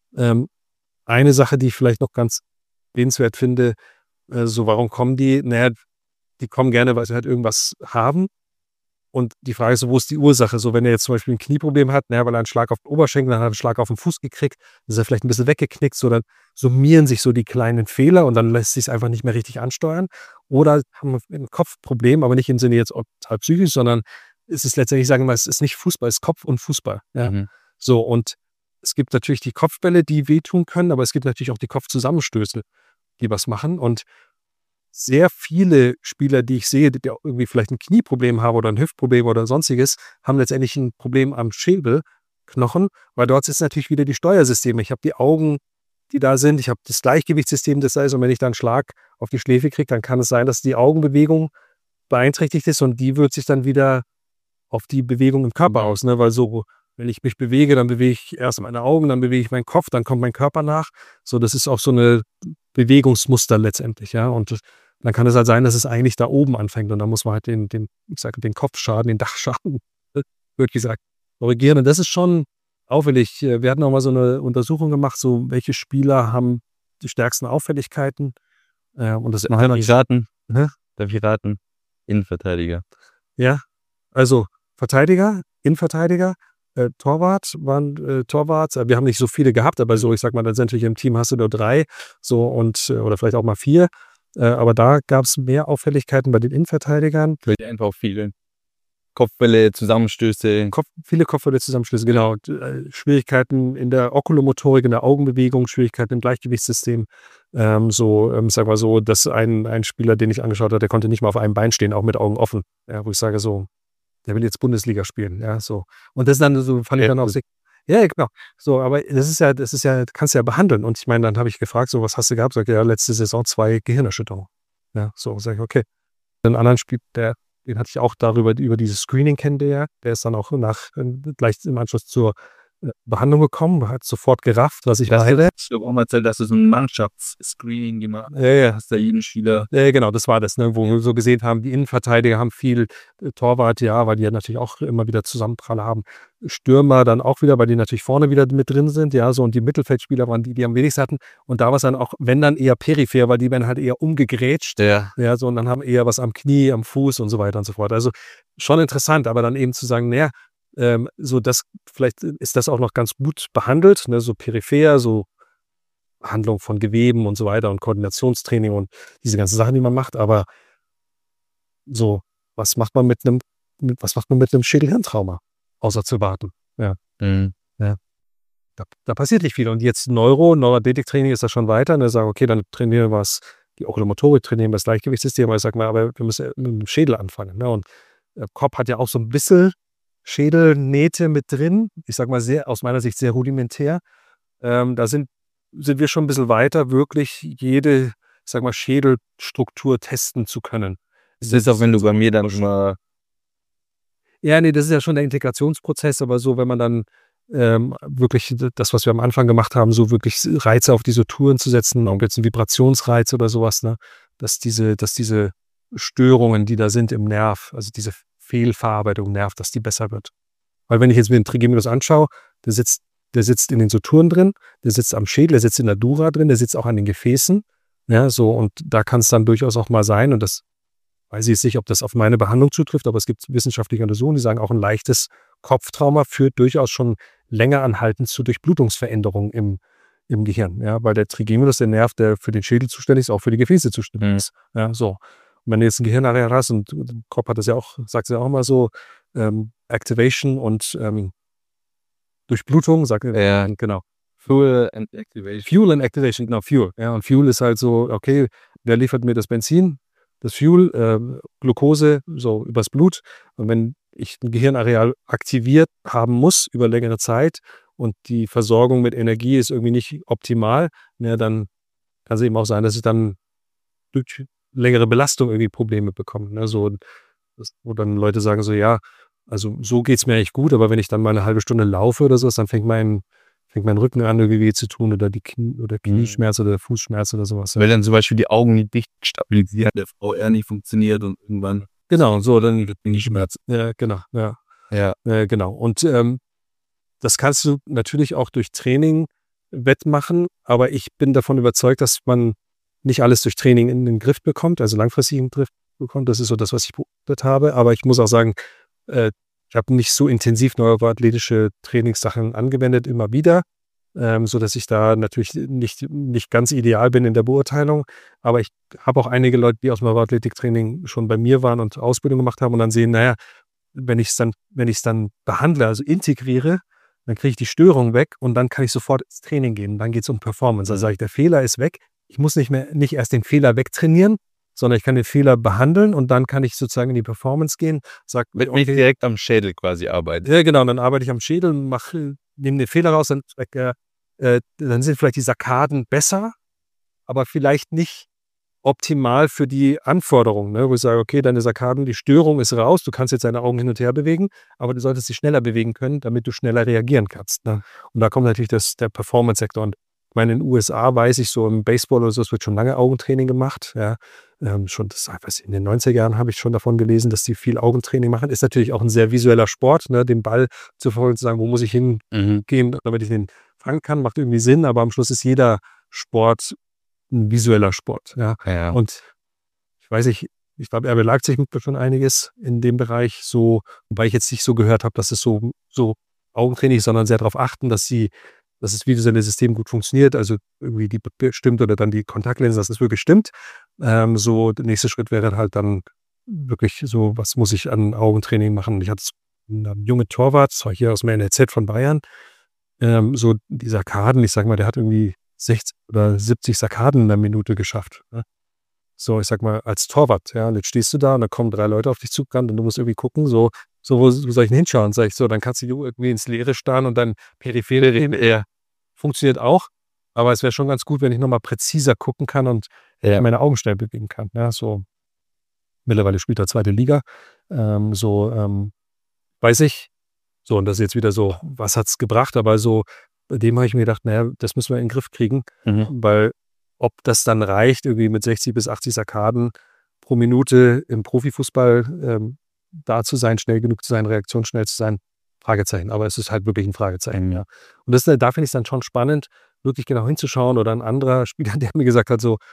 eine Sache, die ich vielleicht noch ganz erwähnenswert finde, so warum kommen die? Naja, die kommen gerne, weil sie halt irgendwas haben. Und die Frage ist so, wo ist die Ursache? So, wenn er jetzt zum Beispiel ein Knieproblem hat, naja, weil er einen Schlag auf den Oberschenkel, dann hat er einen Schlag auf den Fuß gekriegt, dann ist er vielleicht ein bisschen weggeknickt, so dann summieren sich so die kleinen Fehler und dann lässt sich es einfach nicht mehr richtig ansteuern. Oder haben wir ein Kopfproblem, aber nicht im Sinne jetzt total psychisch, sondern es ist letztendlich, sagen wir mal, es ist nicht Fußball, es ist Kopf und Fußball. Ja. So, und es gibt natürlich die Kopfbälle, die wehtun können, aber es gibt natürlich auch die Kopfzusammenstöße, die was machen. Und sehr viele Spieler, die ich sehe, die auch irgendwie vielleicht ein Knieproblem haben oder ein Hüftproblem oder sonstiges, haben letztendlich ein Problem am Schädelknochen, weil dort ist natürlich wieder die Steuersysteme. Ich habe die Augen, die da sind, ich habe das Gleichgewichtssystem, das heißt, und wenn ich dann einen Schlag auf die Schläfe kriege, dann kann es sein, dass die Augenbewegung beeinträchtigt ist und die wirkt sich dann wieder auf die Bewegung im Körper aus, ne? Weil so, wenn ich mich bewege, dann bewege ich erst meine Augen, dann bewege ich meinen Kopf, dann kommt mein Körper nach. So, das ist auch so eine Bewegungsmuster letztendlich, ja. Und dann kann es halt sein, dass es eigentlich da oben anfängt und dann muss man halt den Kopfschaden, den Dachschaden, wirklich gesagt, korrigieren. Und das ist schon auffällig. Wir hatten auch mal so eine Untersuchung gemacht, so welche Spieler haben die stärksten Auffälligkeiten. Und das Darf ich raten? Innenverteidiger. Ja, also Verteidiger, Innenverteidiger, Torwart waren Torwarts. Wir haben nicht so viele gehabt, aber so, ich sag mal, letztendlich im Team hast du nur 3, so und oder vielleicht auch mal 4. Aber da gab es mehr Auffälligkeiten bei den Innenverteidigern. Weil einfach viele Kopfbälle, Zusammenstöße. Viele Kopfbälle, Zusammenstöße, genau. Schwierigkeiten in der Okulomotorik, in der Augenbewegung, Schwierigkeiten im Gleichgewichtssystem. Sag mal so, dass ein Spieler, den ich angeschaut habe, der konnte nicht mal auf einem Bein stehen, auch mit Augen offen. Ja, wo ich sage so, der will jetzt Bundesliga spielen, ja, so. Und das ist dann so, fand ich dann auch sehr, ja, genau. So, aber das ist ja, kannst du ja behandeln. Und ich meine, dann habe ich gefragt, so, was hast du gehabt? Sag ich, ja, letzte Saison 2 Gehirnerschütterungen. Ja, so, sag ich, okay. Einen anderen Spiel, den hatte ich auch über dieses Screening kennengelernt. Der ist dann auch gleich im Anschluss zur Behandlung gekommen, hat sofort gerafft, was ich meine. Ich glaube auch mal erzählt, dass du so ein Mannschaftsscreening gemacht hast. Ja. Hast da jeden Spieler. Genau, das war das, ne, wo wir so gesehen haben, die Innenverteidiger haben viel Torwart, ja, weil die ja natürlich auch immer wieder Zusammenpralle haben. Stürmer dann auch wieder, weil die natürlich vorne wieder mit drin sind, ja, so, und die Mittelfeldspieler waren die am wenigsten hatten. Und da war es dann auch, wenn dann eher peripher, weil die werden halt eher umgegrätscht. Ja, so, und dann haben eher was am Knie, am Fuß und so weiter und so fort. Also schon interessant, aber dann eben zu sagen, naja, so das, vielleicht ist das auch noch ganz gut behandelt, ne, so peripher, so Behandlung von Geweben und so weiter und Koordinationstraining und diese ganzen Sachen, die man macht, aber so, was macht man mit einem Schädelhirntrauma, außer zu warten? Ja. Ja. Da passiert nicht viel. Und jetzt Neuroathletiktraining ist da schon weiter. Ne, sagen, okay, dann trainieren wir die Okulomotorik, trainieren wir das Gleichgewichtssystem, aber ich sag mal, aber wir müssen mit dem Schädel anfangen. Ne? Und der Kopf hat ja auch so ein bisschen Schädelnähte mit drin. Ich sag mal, aus meiner Sicht sehr rudimentär. Da sind wir schon ein bisschen weiter, wirklich jede, ich sag mal, Schädelstruktur testen zu können. Das ist auch, wenn du bei mir dann schon mal. Ja, nee, das ist ja schon der Integrationsprozess, aber so, wenn man dann wirklich das, was wir am Anfang gemacht haben, so wirklich Reize auf diese Touren zu setzen, ob jetzt ein Vibrationsreiz oder sowas, ne, dass diese Störungen, die da sind im Nerv, also diese Fehlverarbeitung im Nerv, dass die besser wird. Weil wenn ich jetzt mir den Trigeminus anschaue, der sitzt in den Suturen drin, der sitzt am Schädel, der sitzt in der Dura drin, der sitzt auch an den Gefäßen. Ja, so, und da kann es dann durchaus auch mal sein, und das weiß ich jetzt nicht, ob das auf meine Behandlung zutrifft, aber es gibt wissenschaftliche Untersuchungen, die sagen, auch ein leichtes Kopftrauma führt durchaus schon länger anhaltend zu Durchblutungsveränderungen im Gehirn. Ja, weil der Trigeminus, der Nerv, der für den Schädel zuständig ist, auch für die Gefäße zuständig ist. Ja, so. Und wenn du jetzt ein Gehirnareal hast, und Kopp hat das ja auch, sagt es ja auch immer so, Activation und Durchblutung, sagt er, Ja, genau. Fuel and Activation. Fuel and Activation, genau, Fuel. Ja, und Fuel ist halt so, okay, wer liefert mir das Benzin, das Fuel, Glucose, so übers Blut. Und wenn ich ein Gehirnareal aktiviert haben muss über längere Zeit und die Versorgung mit Energie ist irgendwie nicht optimal, ne, dann kann es eben auch sein, dass ich dann durch längere Belastung irgendwie Probleme bekomme. Ne, so, wo dann Leute sagen so, ja, also so geht es mir eigentlich gut, aber wenn ich dann mal eine halbe Stunde laufe oder sowas, dann fängt mein Rücken an, irgendwie weh zu tun, oder die Knieschmerz oder der Fußschmerz oder sowas. Weil dann zum Beispiel die Augen nicht dicht stabilisieren, der VR nicht funktioniert und irgendwann. Genau, so, dann Knieschmerz. Ja, genau, ja. Ja. Genau. Und das kannst du natürlich auch durch Training wettmachen, aber ich bin davon überzeugt, dass man nicht alles durch Training in den Griff bekommt, also langfristig in den Griff bekommt. Das ist so das, was ich beobachtet habe. Aber ich muss auch sagen, ich habe nicht so intensiv neuroathletische Trainingssachen angewendet, immer wieder, so dass ich da natürlich nicht ganz ideal bin in der Beurteilung. Aber ich habe auch einige Leute, die aus dem Neuroathletiktraining schon bei mir waren und Ausbildung gemacht haben und dann sehen, naja, wenn ich es dann behandle, also integriere, dann kriege ich die Störung weg und dann kann ich sofort ins Training gehen. Dann geht es um Performance. Also sage ich, der Fehler ist weg. Ich muss nicht erst den Fehler wegtrainieren, sondern ich kann den Fehler behandeln und dann kann ich sozusagen in die Performance gehen. Wenn ich direkt am Schädel quasi arbeite. Ja, genau, dann arbeite ich am Schädel, nehme den Fehler raus, dann sind vielleicht die Sarkaden besser, aber vielleicht nicht optimal für die Anforderungen, ne? Wo ich sage, okay, deine Sarkaden, die Störung ist raus, du kannst jetzt deine Augen hin und her bewegen, aber du solltest sie schneller bewegen können, damit du schneller reagieren kannst. Ne? Und da kommt natürlich der Performance-Sektor. Und ich meine, in den USA weiß ich so, im Baseball oder so, es wird schon lange Augentraining gemacht. Ja? Schon in den 90er Jahren habe ich schon davon gelesen, dass die viel Augentraining machen. Ist natürlich auch ein sehr visueller Sport, ne? Den Ball zu verfolgen, zu sagen, wo muss ich hingehen, damit ich den fangen kann, macht irgendwie Sinn, aber am Schluss ist jeder Sport ein visueller Sport. Ja. Und ich weiß nicht, ich glaube, RB Leipzig macht schon einiges in dem Bereich, so, wobei ich jetzt nicht so gehört habe, dass es so Augentraining ist, sondern sehr darauf achten, dass das visuelle System gut funktioniert, also irgendwie die bestimmt oder dann die Kontaktlinsen, dass es wirklich stimmt. So, der nächste Schritt wäre halt dann wirklich so, was muss ich an Augentraining machen? Ich hatte einen junge Torwart, das war hier aus dem NLZ von Bayern, so die Sarkaden, ich sag mal, der hat irgendwie 60 oder 70 Sarkaden in einer Minute geschafft. Ne? So, ich sag mal, als Torwart, ja, und jetzt stehst du da und dann kommen 3 Leute auf dich zugerannt und du musst irgendwie gucken, wo soll ich denn hinschauen? Sag ich so, dann kannst du irgendwie ins Leere starren und dann periphere reden, funktioniert auch, aber es wäre schon ganz gut, wenn ich nochmal präziser gucken kann und meine Augen schnell bewegen kann. Ja, so, mittlerweile spielt er 2. Liga, weiß ich, so, und das ist jetzt wieder so, was hat's gebracht, aber so, bei dem habe ich mir gedacht, naja, das müssen wir in den Griff kriegen, weil ob das dann reicht, irgendwie mit 60 bis 80 Sarkaden pro Minute im Profifußball da zu sein, schnell genug zu sein, reaktionsschnell zu sein, Fragezeichen. Aber es ist halt wirklich ein Fragezeichen, ja. Und da finde ich es dann schon spannend, wirklich genau hinzuschauen. Oder ein anderer Spieler, der mir gesagt hat, so,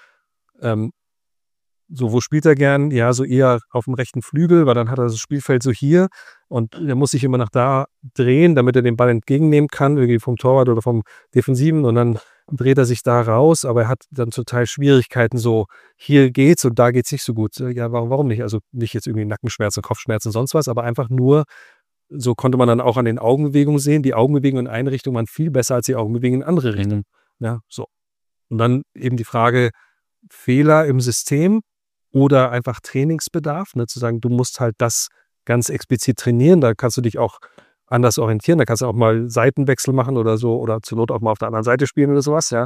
wo spielt er gern? Ja, so eher auf dem rechten Flügel, weil dann hat er das Spielfeld so hier und er muss sich immer nach da drehen, damit er den Ball entgegennehmen kann, irgendwie vom Torwart oder vom Defensiven, und dann dreht er sich da raus, aber er hat dann total Schwierigkeiten, so hier geht's und da geht's nicht so gut. Ja, warum nicht? Also nicht jetzt irgendwie Nackenschmerzen, Kopfschmerzen, sonst was, aber einfach nur, so konnte man dann auch an den Augenbewegungen sehen, die Augenbewegungen in eine Richtung waren viel besser als die Augenbewegungen in andere Richtungen. Ja, so. Und dann eben die Frage, Fehler im System oder einfach Trainingsbedarf, ne, zu sagen, du musst halt das ganz explizit trainieren, da kannst du dich auch anders orientieren, da kannst du auch mal Seitenwechsel machen oder so, oder zur Not auch mal auf der anderen Seite spielen oder sowas, ja.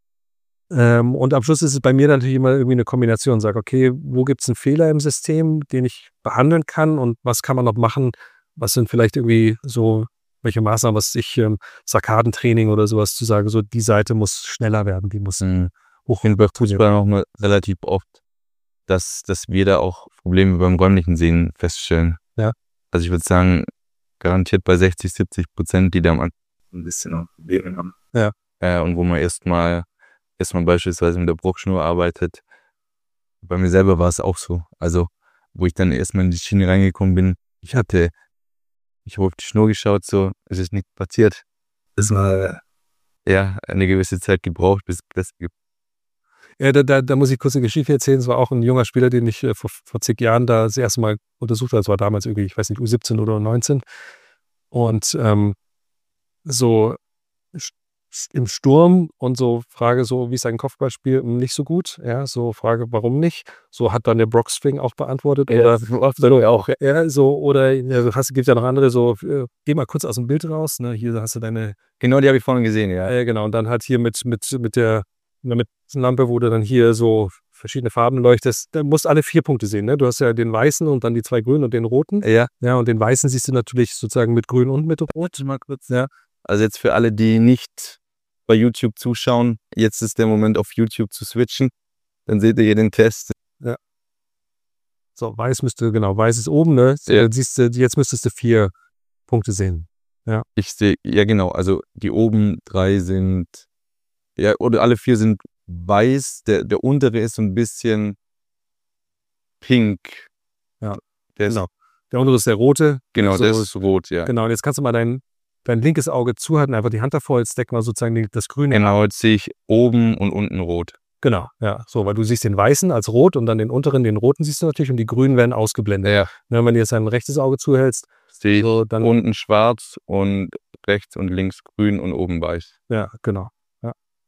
Und am Schluss ist es bei mir natürlich immer irgendwie eine Kombination, sage, okay, wo gibt es einen Fehler im System, den ich behandeln kann und was kann man noch machen, was sind vielleicht irgendwie so, welche Maßnahmen, Sarkadentraining oder sowas, zu sagen, so die Seite muss schneller werden, die muss hoch. Ich finde bei Fußball auch mal relativ oft, dass wir da auch Probleme beim räumlichen Sehen feststellen. Ja. Also ich würde sagen, garantiert bei 60-70%, die da ein bisschen auch Probleme haben. Ja. Und wo man erstmal beispielsweise mit der Bruchschnur arbeitet. Bei mir selber war es auch so. Also, wo ich dann erstmal in die Schiene reingekommen bin, ich habe auf die Schnur geschaut, so, es ist nichts passiert. Das war, eine gewisse Zeit gebraucht, bis es besser gibt. Ja, da muss ich kurz eine Geschichte erzählen. Es war auch ein junger Spieler, den ich vor zig Jahren da das erste Mal untersucht habe. Das war damals irgendwie, ich weiß nicht, U17 oder U19. Und so im Sturm und so Frage so, wie ist sein Kopfballspiel? Nicht so gut. Ja, so Frage, warum nicht? So hat dann der Broxfing auch beantwortet. Ja, oder auch. Ja, so, oder gibt ja noch andere, so, geh mal kurz aus dem Bild raus. Ne? Hier hast du deine. Genau, die habe ich vorhin gesehen, ja. Genau, und dann halt hier mit der Lampe, wo du dann hier so verschiedene Farben leuchtest, da musst alle 4 Punkte sehen. Ne? Du hast ja den weißen und dann die 2 grünen und den roten. Ja. Ja, und den weißen siehst du natürlich sozusagen mit grün und mit rot. Mal kurz. Ja. Also jetzt für alle, die nicht bei YouTube zuschauen, jetzt ist der Moment, auf YouTube zu switchen. Dann seht ihr hier den Test. Ja. So, weiß ist oben, ne? Ja. Dann siehst du, jetzt müsstest du 4 Punkte sehen. Ja. Ich sehe, ja genau, also die oben 3 sind, ja, oder alle 4 sind weiß, der untere ist so ein bisschen pink. Ja, genau. Der untere ist der rote. Genau, der ist rot, ja. Genau, und jetzt kannst du mal dein linkes Auge zuhalten, einfach die Hand davor, jetzt deck mal sozusagen das Grüne. Genau, jetzt sehe ich oben und unten rot. Genau, ja, so, weil du siehst den weißen als rot und dann den unteren, den roten siehst du natürlich und die grünen werden ausgeblendet. Ja. Wenn du jetzt dein rechtes Auge zuhältst, sehe ich dann unten schwarz und rechts und links grün und oben weiß. Ja, genau. Ja.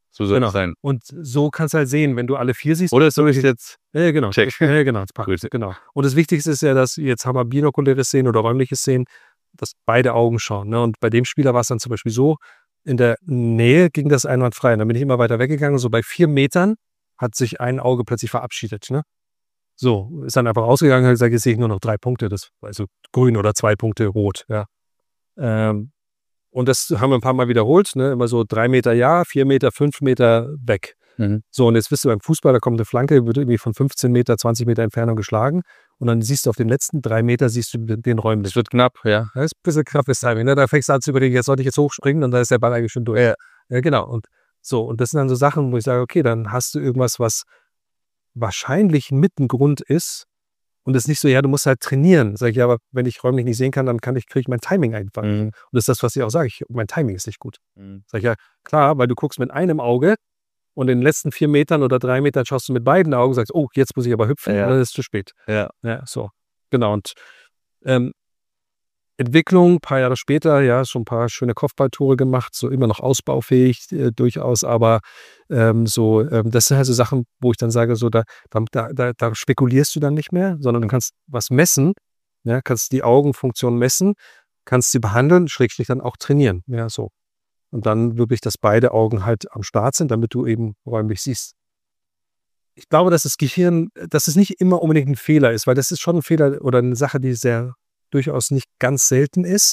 So soll es sein. Und so kannst du halt sehen, wenn du alle 4 siehst. Oder so ist jetzt. Ja, genau. Check. Ja, genau. Genau. Und das Wichtigste ist ja, dass jetzt haben wir binokuläres Sehen oder räumliches Sehen, dass beide Augen schauen. Ne? Und bei dem Spieler war es dann zum Beispiel so, in der Nähe ging das einwandfrei. Und dann bin ich immer weiter weggegangen. So bei 4 Metern hat sich ein Auge plötzlich verabschiedet. Ne? So, ist dann einfach ausgegangen und hat gesagt, jetzt sehe ich nur noch 3 Punkte. Also grün oder 2 Punkte rot. Ja. Und das haben wir ein paar Mal wiederholt, ne? Immer so 3 Meter ja, 4 Meter, 5 Meter weg. So, und jetzt bist du beim Fußball, da kommt eine Flanke, wird irgendwie von 15 Meter, 20 Meter Entfernung geschlagen. Und dann siehst du auf den letzten 3 Meter, siehst du den räumlich. Das wird knapp, ja. Das ist ein bisschen knappes Timing, ne? Da fängst du an zu überlegen, jetzt sollte ich jetzt hochspringen und dann ist der Ball eigentlich schon durch. Ja, genau. Und so, und das sind dann so Sachen, wo ich sage, okay, dann hast du irgendwas, was wahrscheinlich mit ein Grund ist. Und es ist nicht so, ja, du musst halt trainieren. Sag ich, ja, aber wenn ich räumlich nicht sehen kann, dann kriege ich mein Timing einfach. Und das ist das, was ich auch sage. Mein Timing ist nicht gut. Sag ich, ja, klar, weil du guckst mit einem Auge und in den letzten 4 Metern oder 3 Metern schaust du mit beiden Augen und sagst, oh, jetzt muss ich aber hüpfen, und dann ist es zu spät. Ja, so. Genau. Und Entwicklung, ein paar Jahre später, ja, schon ein paar schöne Kopfballtore gemacht, so immer noch ausbaufähig durchaus, aber das sind halt so Sachen, wo ich dann sage, so da spekulierst du dann nicht mehr, sondern du kannst was messen, ja, kannst die Augenfunktion messen, kannst sie behandeln, schrägstrich dann auch trainieren, ja, so. Und dann wirklich, dass beide Augen halt am Start sind, damit du eben räumlich siehst. Ich glaube, dass das Gehirn, dass es nicht immer unbedingt ein Fehler ist, weil das ist schon ein Fehler oder eine Sache, die sehr durchaus nicht ganz selten ist.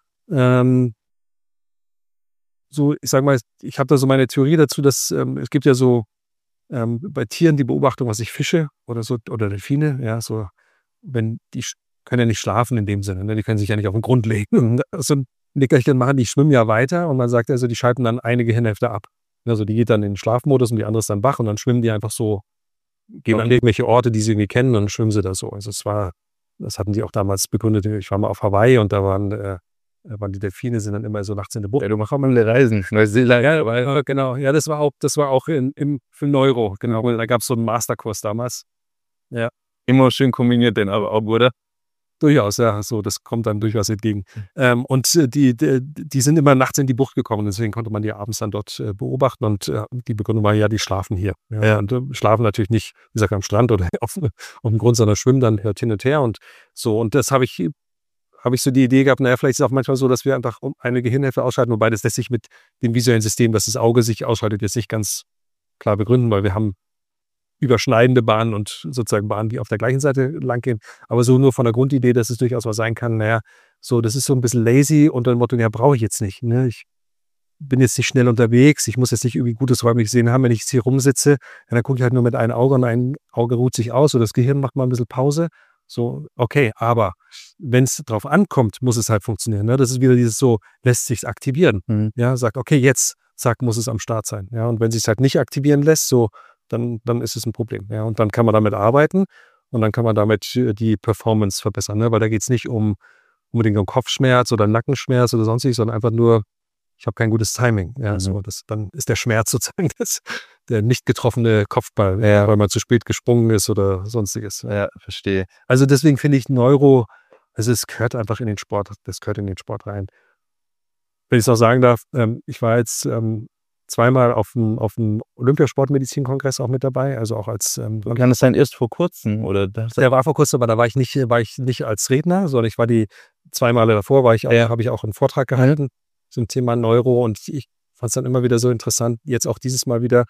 So, ich sage mal, ich habe da so meine Theorie dazu, dass es gibt ja so bei Tieren die Beobachtung, was ich Fische oder so oder Delfine, ja, so, wenn die können ja nicht schlafen in dem Sinne, ne? Die können sich ja nicht auf den Grund legen und so ein Nickerchen machen, die schwimmen ja weiter und man sagt also, die schalten dann eine Gehirnhälfte ab. Also die geht dann in den Schlafmodus und die andere ist dann wach und dann schwimmen die einfach so, gehen an irgendwelche Orte, die sie irgendwie kennen und dann schwimmen sie da so. Also das hatten die auch damals begründet. Ich war mal auf Hawaii und da waren die Delfine, sind dann immer so nachts in der Bucht. Ja, du machst auch mal eine Reisen. Neuseeland. Ja, genau. Ja, das war auch für Neuro. Genau. Da gab es so einen Masterkurs damals. Ja. Immer schön kombiniert, denn aber auch, oder? Durchaus, ja. So, das kommt dann durchaus entgegen. Und die sind immer nachts in die Bucht gekommen. Deswegen konnte man die abends dann dort beobachten. Und die Begründung war, ja, die schlafen hier. Ja. Und schlafen natürlich nicht, wie gesagt, am Strand oder auf dem Grund, sondern schwimmen dann hört hin und her. Und so, und das habe ich so die Idee gehabt, naja, vielleicht ist es auch manchmal so, dass wir einfach eine Gehirnhälfte ausschalten, wobei das lässt sich mit dem visuellen System, dass das Auge sich ausschaltet, jetzt nicht ganz klar begründen, weil wir haben überschneidende Bahnen und sozusagen Bahnen, die auf der gleichen Seite lang gehen. Aber so nur von der Grundidee, dass es durchaus was sein kann, naja, so, das ist so ein bisschen lazy und dann Motto, ja, brauche ich jetzt nicht. Ne? Ich bin jetzt nicht schnell unterwegs, ich muss jetzt nicht irgendwie gutes räumliches Sehen haben, wenn ich jetzt hier rumsitze, dann gucke ich halt nur mit einem Auge und ein Auge ruht sich aus oder das Gehirn macht mal ein bisschen Pause. So, okay, aber wenn es drauf ankommt, muss es halt funktionieren. Ne? Das ist wieder dieses so, lässt sich aktivieren. Ja, sagt, okay, jetzt, zack, muss es am Start sein. Ja, und wenn es sich halt nicht aktivieren lässt, so, dann ist es ein Problem. Ja, und dann kann man damit arbeiten und dann kann man damit die Performance verbessern. Ne? Weil da geht es nicht unbedingt um Kopfschmerz oder Nackenschmerz oder sonstiges, sondern einfach nur, ich habe kein gutes Timing. Ja, so, dann ist der Schmerz sozusagen der nicht getroffene Kopfball, weil man zu spät gesprungen ist oder sonstiges. Ja, verstehe. Also deswegen finde ich also es gehört einfach in den Sport, das gehört in den Sport rein. Wenn ich es auch sagen darf, ich war jetzt zweimal auf dem Olympiasportmedizin-Kongress auch mit dabei, also auch als Kann es sein, erst vor kurzem? Oder der war vor kurzem, aber da war ich nicht als Redner, sondern ich war die 2 Male davor, habe ich auch einen Vortrag gehalten zum Thema Neuro und ich fand es dann immer wieder so interessant, jetzt auch dieses Mal wieder,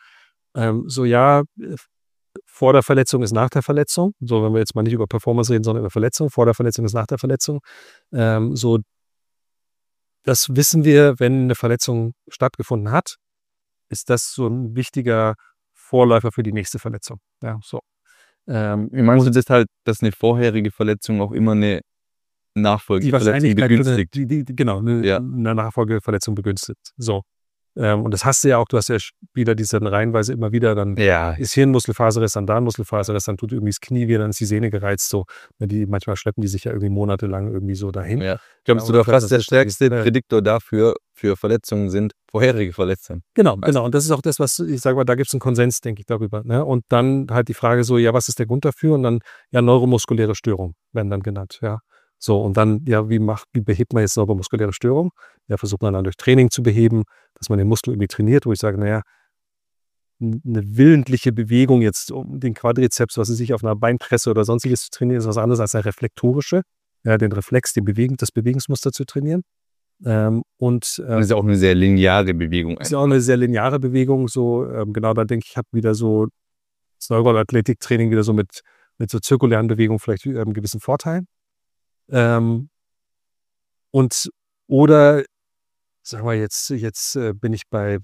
vor der Verletzung ist nach der Verletzung, so wenn wir jetzt mal nicht über Performance reden, sondern über Verletzung, vor der Verletzung ist nach der Verletzung, so das wissen wir, wenn eine Verletzung stattgefunden hat, ist das so ein wichtiger Vorläufer für die nächste Verletzung. Ja, so. Wie meinst du das halt, dass eine vorherige Verletzung auch immer eine Nachfolgeverletzung begünstigt? Eine Nachfolgeverletzung begünstigt. So. Und das hast du ja auch, du hast ja Spieler, die dann reihenweise immer wieder, dann ist hier ein Muskelfaserriss, dann da ein Muskelfaserriss, dann tut irgendwie das Knie weh, dann ist die Sehne gereizt, so. Manchmal schleppen die sich ja irgendwie monatelang irgendwie so dahin. Ja. Glaubst du doch, dass der stärkste Prädiktor dafür für Verletzungen sind vorherige Verletzungen? Genau. Und das ist auch das, was ich sage mal, da gibt es einen Konsens, denke ich, darüber. Ne? Und dann halt die Frage so, ja, was ist der Grund dafür? Und dann, ja, neuromuskuläre Störungen werden dann genannt, ja. So, und dann, ja, wie behebt man jetzt neuromuskuläre Störung? Ja, versucht man dann durch Training zu beheben, dass man den Muskel irgendwie trainiert, wo ich sage, naja, eine willentliche Bewegung jetzt um den Quadrizeps, was sich auf einer Beinpresse oder sonstiges zu trainieren, ist was anderes als eine reflektorische, den Reflex, das Bewegungsmuster zu trainieren. Das ist ja auch eine sehr lineare Bewegung. Ist ja auch eine sehr lineare Bewegung. So, genau, da denke ich, habe wieder so das Neuroathletiktraining wieder so mit so zirkulären Bewegungen vielleicht einen gewissen Vorteil. Oder sagen wir jetzt bin ich bei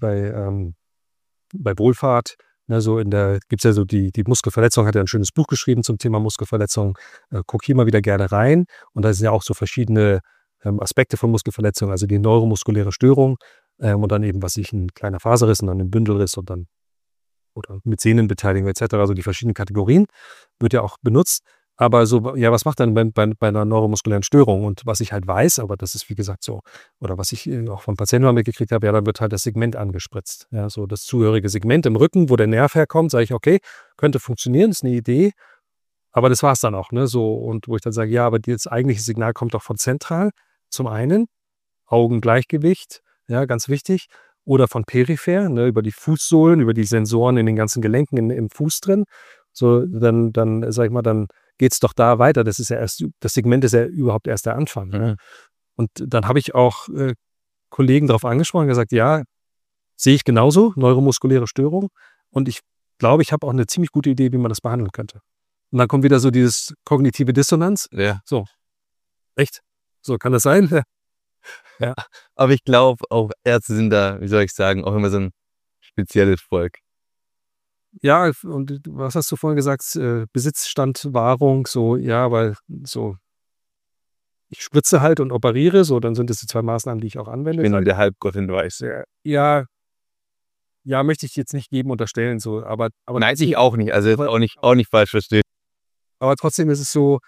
Wohlfahrt, ne, so gibt's ja so die Muskelverletzung, hat ja ein schönes Buch geschrieben zum Thema Muskelverletzung. Guck hier mal wieder gerne rein. Und da sind ja auch so verschiedene Aspekte von Muskelverletzung, also die neuromuskuläre Störung und dann eben, ein kleiner Faserriss und dann ein Bündelriss und dann oder mit Sehnenbeteiligung etc., also die verschiedenen Kategorien, wird ja auch benutzt. Aber so, ja, was macht dann bei einer neuromuskulären Störung? Und was ich halt weiß, aber das ist wie gesagt so, oder was ich auch von Patienten mal mitgekriegt habe, ja, dann wird halt das Segment angespritzt. Ja, so das zugehörige Segment im Rücken, wo der Nerv herkommt, sage ich, okay, könnte funktionieren, ist eine Idee, aber das war's dann auch, ne, so, und wo ich dann sage, ja, aber das eigentliche Signal kommt doch von zentral, zum einen, Augengleichgewicht, ja, ganz wichtig, oder von peripher, ne, über die Fußsohlen, über die Sensoren in den ganzen Gelenken im Fuß drin, so, dann, sag ich mal, dann geht's doch da weiter. Das Segment ist ja überhaupt erst der Anfang. Ne? Und dann habe ich auch Kollegen darauf angesprochen und gesagt, ja, sehe ich genauso, neuromuskuläre Störung. Und ich glaube, ich habe auch eine ziemlich gute Idee, wie man das behandeln könnte. Und dann kommt wieder so dieses kognitive Dissonanz. Ja. So, echt? So, kann das sein? Ja. Aber ich glaube, auch Ärzte sind da, wie soll ich sagen, auch immer so ein spezielles Volk. Ja, und was hast du vorhin gesagt? Besitzstand, Wahrung, so, ja, weil so, ich spritze halt und operiere, so, dann sind das die 2 Maßnahmen, die ich auch anwende. Ich bin der Halbgott in Weiß. Ja, möchte ich jetzt nicht jedem unterstellen, so, aber nein, ich auch nicht, also auch nicht falsch verstehen. Aber trotzdem ist es so,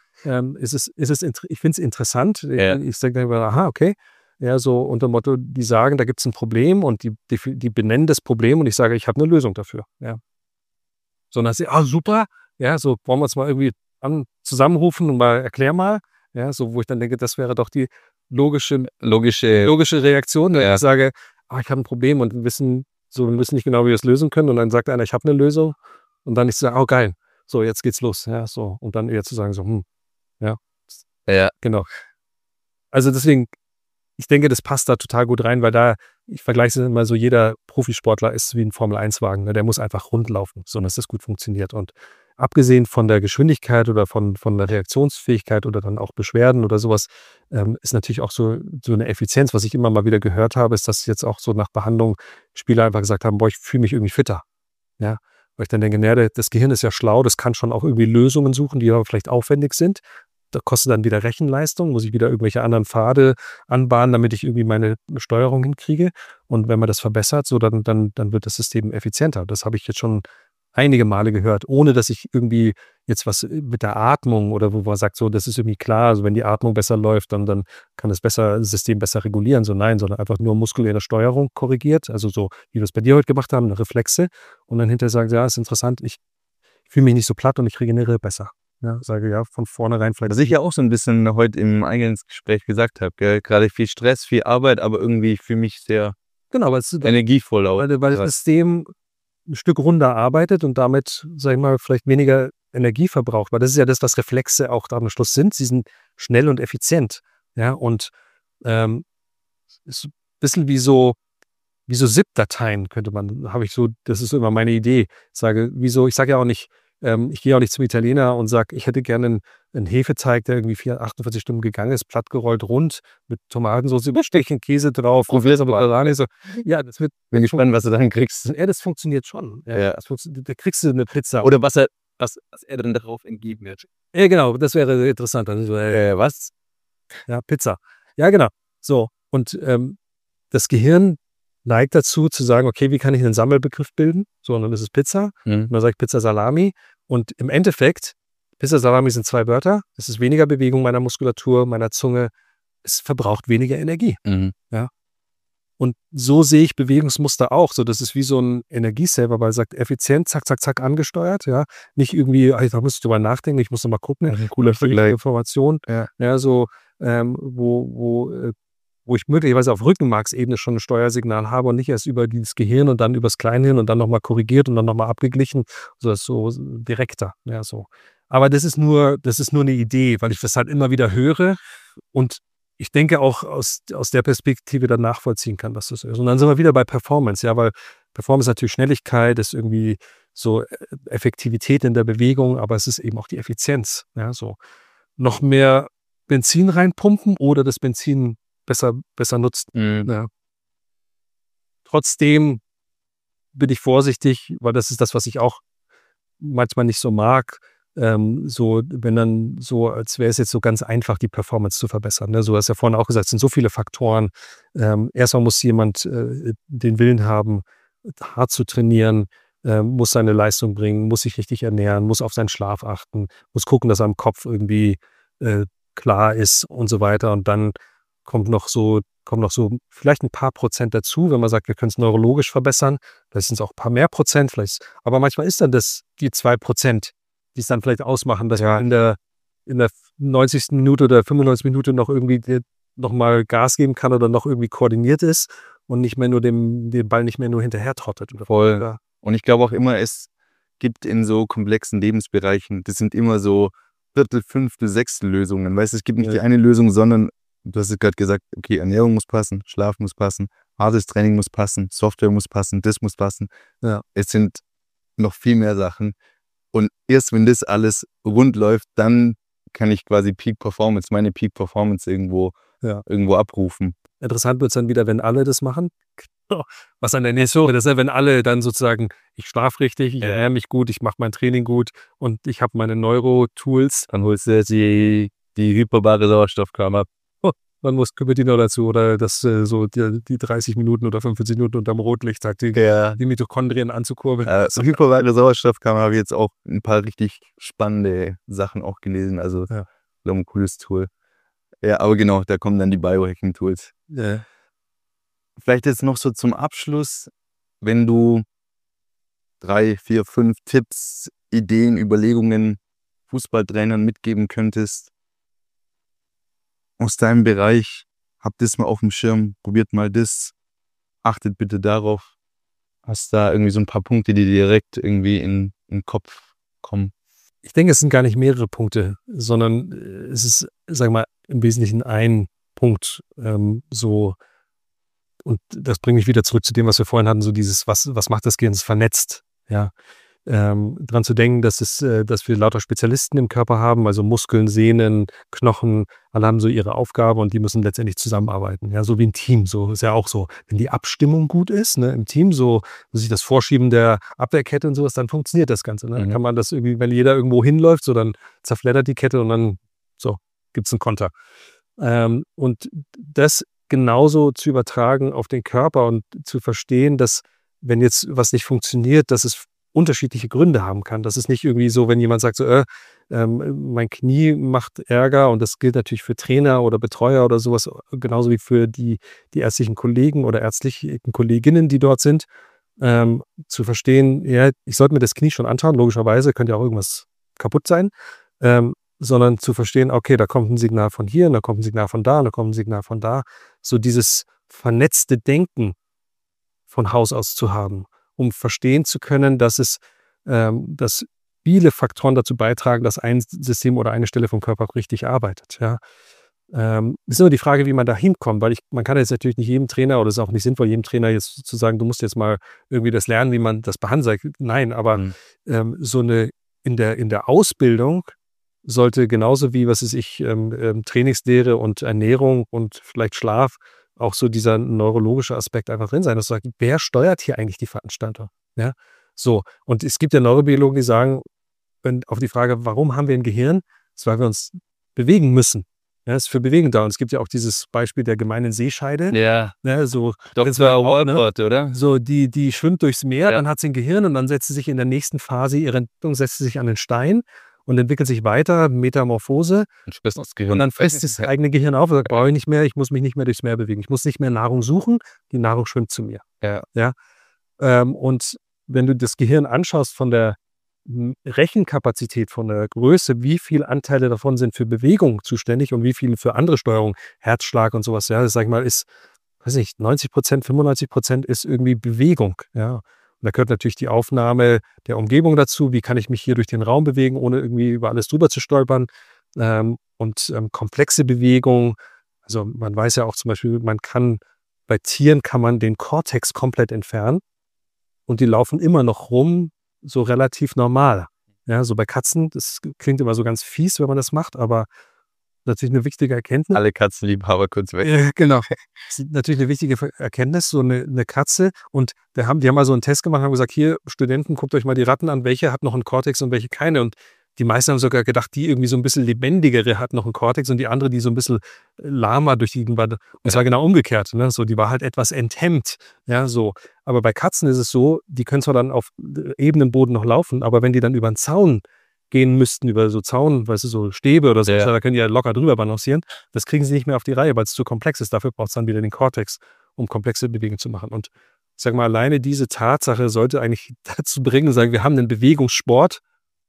ich finde es interessant. Ja. Ich sage dann, aha, okay. Ja, so unter dem Motto, die sagen, da gibt es ein Problem und die benennen das Problem und ich sage, ich habe eine Lösung dafür. Ja. So, dann sagt sie, super, ja, so wollen wir uns mal irgendwie zusammenrufen und mal erklär mal. Ja, so, wo ich dann denke, das wäre doch die logische Reaktion. Ja. Ich sage, ich habe ein Problem und wir wissen nicht genau, wie wir es lösen können. Und dann sagt einer, ich habe eine Lösung. Und dann ich sage, geil. So, jetzt geht's los. Ja, so. Und dann eher zu sagen, so, ja. Ja. Genau. Also deswegen, ich denke, das passt da total gut rein, weil ich vergleiche es immer so, jeder Profisportler ist wie ein Formel-1-Wagen. Ne? Der muss einfach rund laufen, so dass das gut funktioniert. Und abgesehen von der Geschwindigkeit oder von der Reaktionsfähigkeit oder dann auch Beschwerden oder sowas, ist natürlich auch so eine Effizienz, was ich immer mal wieder gehört habe, ist, dass jetzt auch so nach Behandlung Spieler einfach gesagt haben, ich fühle mich irgendwie fitter. Ja, weil ich dann denke, das Gehirn ist ja schlau, das kann schon auch irgendwie Lösungen suchen, die aber vielleicht aufwendig sind. Das kostet dann wieder Rechenleistung, muss ich wieder irgendwelche anderen Pfade anbahnen, damit ich irgendwie meine Steuerung hinkriege. Und wenn man das verbessert, so dann wird das System effizienter. Das habe ich jetzt schon einige Male gehört, ohne dass ich irgendwie jetzt was mit der Atmung oder wo man sagt, so, das ist irgendwie klar, also wenn die Atmung besser läuft, dann kann das System besser regulieren. So nein, sondern einfach nur muskuläre Steuerung korrigiert, also so, wie wir es bei dir heute gemacht haben, Reflexe. Und dann hinterher sagen, ja, ist interessant, ich fühle mich nicht so platt und ich regeneriere besser. Ja, sage ja von vornherein vielleicht. Was ich ja auch so ein bisschen heute im Eingangsgespräch gesagt habe, gerade viel Stress, viel Arbeit, aber irgendwie ich fühle mich sehr energievoll auch. Weil das System ein Stück runder arbeitet und damit, sag ich mal, vielleicht weniger Energie verbraucht. Weil das ist ja das, was Reflexe auch am Schluss sind. Sie sind schnell und effizient. Ja, und ist ein bisschen wie so ZIP-Dateien das ist immer meine Idee. Ich sage ja auch nicht, ich gehe auch nicht zum Italiener und sage, ich hätte gerne einen Hefeteig, der irgendwie 48 Stunden gegangen ist, plattgerollt, rund, mit Tomatensauce, überstechen, Käse drauf. So. Ja, das wird. Bin gespannt, was du dann kriegst. Ja, das funktioniert schon. Ja. Da kriegst du eine Pizza. Oder was er dann darauf entgeben wird. Ja, genau, das wäre interessant. Dann so, was? Ja, Pizza. Ja, genau. So, und das Gehirn neigt dazu zu sagen, okay, wie kann ich einen Sammelbegriff bilden? So, und dann ist es Pizza. Und dann sage ich Pizza Salami. Und im Endeffekt, Pizza Salami sind 2 Wörter. Es ist weniger Bewegung meiner Muskulatur, meiner Zunge. Es verbraucht weniger Energie. Ja. Und so sehe ich Bewegungsmuster auch. So, das ist wie so ein Energiesaver, weil es sagt, effizient, zack, zack, zack, angesteuert. Ja. Nicht irgendwie, da muss ich drüber nachdenken, ich muss noch mal gucken. Ein cooler Vergleich. Information. Ja. Ja, so, wo wo ich möglicherweise auf Rückenmarksebene schon ein Steuersignal habe und nicht erst über dieses Gehirn und dann übers Kleinhirn und dann nochmal korrigiert und dann nochmal abgeglichen. So ist so direkter. Ja, so. Aber das ist nur eine Idee, weil ich das halt immer wieder höre und ich denke auch aus der Perspektive dann nachvollziehen kann, was das ist. Und dann sind wir wieder bei Performance, ja, weil Performance ist natürlich Schnelligkeit, ist irgendwie so Effektivität in der Bewegung, aber es ist eben auch die Effizienz. Ja, so. Noch mehr Benzin reinpumpen oder das Benzin besser nutzen. Ja. Trotzdem bin ich vorsichtig, weil das ist das, was ich auch manchmal nicht so mag. So, wenn dann so, als wäre es jetzt so ganz einfach, die Performance zu verbessern. Ne? So hast du ja vorhin auch gesagt, es sind so viele Faktoren. Erstmal muss jemand den Willen haben, hart zu trainieren, muss seine Leistung bringen, muss sich richtig ernähren, muss auf seinen Schlaf achten, muss gucken, dass er im Kopf irgendwie klar ist und so weiter. Und dann kommt noch so vielleicht ein paar Prozent dazu, wenn man sagt, wir können es neurologisch verbessern. Vielleicht sind es auch ein paar mehr Prozent, aber manchmal ist dann das die 2%, die es dann vielleicht ausmachen, dass man in der 90. Minute oder 95. Minute noch irgendwie noch mal Gas geben kann oder noch irgendwie koordiniert ist und nicht mehr nur den Ball nicht mehr nur hinterher trottet. Voll. Ja. Und ich glaube auch immer, es gibt in so komplexen Lebensbereichen, das sind immer so Viertel-, Fünftel-, Sechstel Lösungen. Weißt du, es gibt nicht die eine Lösung, sondern du hast es gerade gesagt, okay, Ernährung muss passen, Schlaf muss passen, hartes Training muss passen, Software muss passen, das muss passen. Ja. Es sind noch viel mehr Sachen. Und erst wenn das alles rund läuft, dann kann ich quasi meine Peak Performance irgendwo abrufen. Interessant wird es dann wieder, wenn alle das machen. Was dann nicht so, das ist ja, wenn alle dann sozusagen, ich schlafe richtig, ich ernähre mich gut, ich mache mein Training gut und ich habe meine Neuro-Tools. Dann holst du die hyperbare Sauerstoffkammer. Dann kümmert die noch dazu oder das so die 30 Minuten oder 45 Minuten unterm Rotlicht sagt, die Mitochondrien anzukurbeln. So hyperbare Sauerstoffkammer habe ich jetzt auch ein paar richtig spannende Sachen auch gelesen. Also ich glaube, ein cooles Tool. Ja, aber genau, da kommen dann die Biohacking-Tools. Ja. Vielleicht jetzt noch so zum Abschluss, wenn du 3, 4, 5 Tipps, Ideen, Überlegungen Fußballtrainern mitgeben könntest aus deinem Bereich, habt das mal auf dem Schirm, probiert mal das, achtet bitte darauf. Hast da irgendwie so ein paar Punkte, die direkt irgendwie in den Kopf kommen? Ich denke, es sind gar nicht mehrere Punkte, sondern es ist, sag mal, im Wesentlichen ein Punkt, so. Und das bringt mich wieder zurück zu dem, was wir vorhin hatten, so dieses, was macht das Gehirn? Es vernetzt, ja. Dran zu denken, dass wir lauter Spezialisten im Körper haben, also Muskeln, Sehnen, Knochen, alle haben so ihre Aufgabe und die müssen letztendlich zusammenarbeiten. Ja, so wie ein Team. So ist ja auch so. Wenn die Abstimmung gut ist, ne, im Team, so sich das Vorschieben der Abwehrkette und sowas, dann funktioniert das Ganze. Ne? Dann kann man das irgendwie, wenn jeder irgendwo hinläuft, so dann zerfleddert die Kette und dann gibt es einen Konter. Und das genauso zu übertragen auf den Körper und zu verstehen, dass wenn jetzt was nicht funktioniert, dass es unterschiedliche Gründe haben kann. Das ist nicht irgendwie so, wenn jemand sagt, so, mein Knie macht Ärger und das gilt natürlich für Trainer oder Betreuer oder sowas, genauso wie für die ärztlichen Kollegen oder ärztlichen Kolleginnen, die dort sind, zu verstehen, ja, ich sollte mir das Knie schon anschauen, logischerweise, könnte ja auch irgendwas kaputt sein, sondern zu verstehen, okay, da kommt ein Signal von hier, da kommt ein Signal von da, da kommt ein Signal von da. So dieses vernetzte Denken von Haus aus zu haben, um verstehen zu können, dass viele Faktoren dazu beitragen, dass ein System oder eine Stelle vom Körper richtig arbeitet. Ja. Ist nur die Frage, wie man da hinkommt, weil man kann jetzt natürlich nicht jedem Trainer, oder es ist auch nicht sinnvoll, jedem Trainer jetzt zu sagen, du musst jetzt mal irgendwie das lernen, wie man das behandelt. Nein, aber so eine in der Ausbildung sollte genauso wie, Trainingslehre und Ernährung und vielleicht Schlaf, auch so dieser neurologische Aspekt einfach drin sein. Das sagt, wer steuert hier eigentlich die Veranstaltung? Ja, so. Und es gibt ja Neurobiologen, die sagen, auf die Frage, warum haben wir ein Gehirn? Das ist, weil wir uns bewegen müssen. Ja, ist für Bewegung da. Und es gibt ja auch dieses Beispiel der gemeinen Seescheide. Ja. Ja, so. Dr. Walcott, oder? So, die schwimmt durchs Meer, dann hat sie ein Gehirn und dann setzt sie sich in der nächsten Phase ihrer Entwicklung, setzt sie sich an den Stein und entwickelt sich weiter, Metamorphose. Und dann frisst das eigene Gehirn auf und sagt, brauche ich nicht mehr, ich muss mich nicht mehr durchs Meer bewegen. Ich muss nicht mehr Nahrung suchen, die Nahrung schwimmt zu mir. Ja. Und wenn du das Gehirn anschaust von der Rechenkapazität von der Größe, wie viel Anteile davon sind für Bewegung zuständig und wie viel für andere Steuerung, Herzschlag und sowas, ja, das sag ich mal, ist, weiß nicht, 90%, 95% ist irgendwie Bewegung, ja. Und da gehört natürlich die Aufnahme der Umgebung dazu, wie kann ich mich hier durch den Raum bewegen, ohne irgendwie über alles drüber zu stolpern, komplexe Bewegung, also man weiß ja auch zum Beispiel, bei Tieren kann man den Kortex komplett entfernen und die laufen immer noch rum, so relativ normal. Ja, so bei Katzen, das klingt immer so ganz fies, wenn man das macht, aber natürlich eine wichtige Erkenntnis. Alle Katzenliebhaber kurz weg. Ja, genau. Das ist natürlich eine wichtige Erkenntnis, so eine Katze. Und die haben mal so einen Test gemacht, haben gesagt, hier, Studenten, guckt euch mal die Ratten an, welche hat noch einen Kortex und welche keine. Und die meisten haben sogar gedacht, die irgendwie so ein bisschen lebendigere hat noch einen Kortex und die andere, die so ein bisschen lahmer durch die war. Und es war genau umgekehrt. Ne? So, die war halt etwas enthemmt. Ja, so. Aber bei Katzen ist es so, die können zwar dann auf ebenem Boden noch laufen, aber wenn die dann über einen Zaun gehen müssten, über so Zaun, weißt du, so Stäbe oder so, da können die ja locker drüber balancieren. Das kriegen sie nicht mehr auf die Reihe, weil es zu komplex ist. Dafür braucht es dann wieder den Kortex, um komplexe Bewegungen zu machen. Und ich sag mal, alleine diese Tatsache sollte eigentlich dazu bringen, sagen, wir haben einen Bewegungssport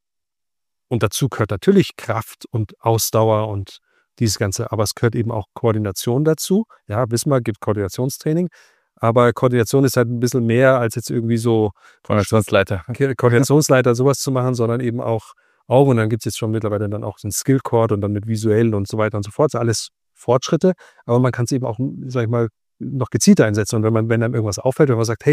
und dazu gehört natürlich Kraft und Ausdauer und dieses Ganze, aber es gehört eben auch Koordination dazu. Ja, wissen wir, gibt Koordinationstraining, aber Koordination ist halt ein bisschen mehr als jetzt irgendwie so Koordinationsleiter sowas zu machen, sondern eben auch, und dann gibt es jetzt schon mittlerweile dann auch den Skillcord und dann mit visuellen und so weiter und so fort. Das ist alles Fortschritte, aber man kann es eben auch, sag ich mal, noch gezielter einsetzen. Und wenn einem irgendwas auffällt, wenn man sagt, hey,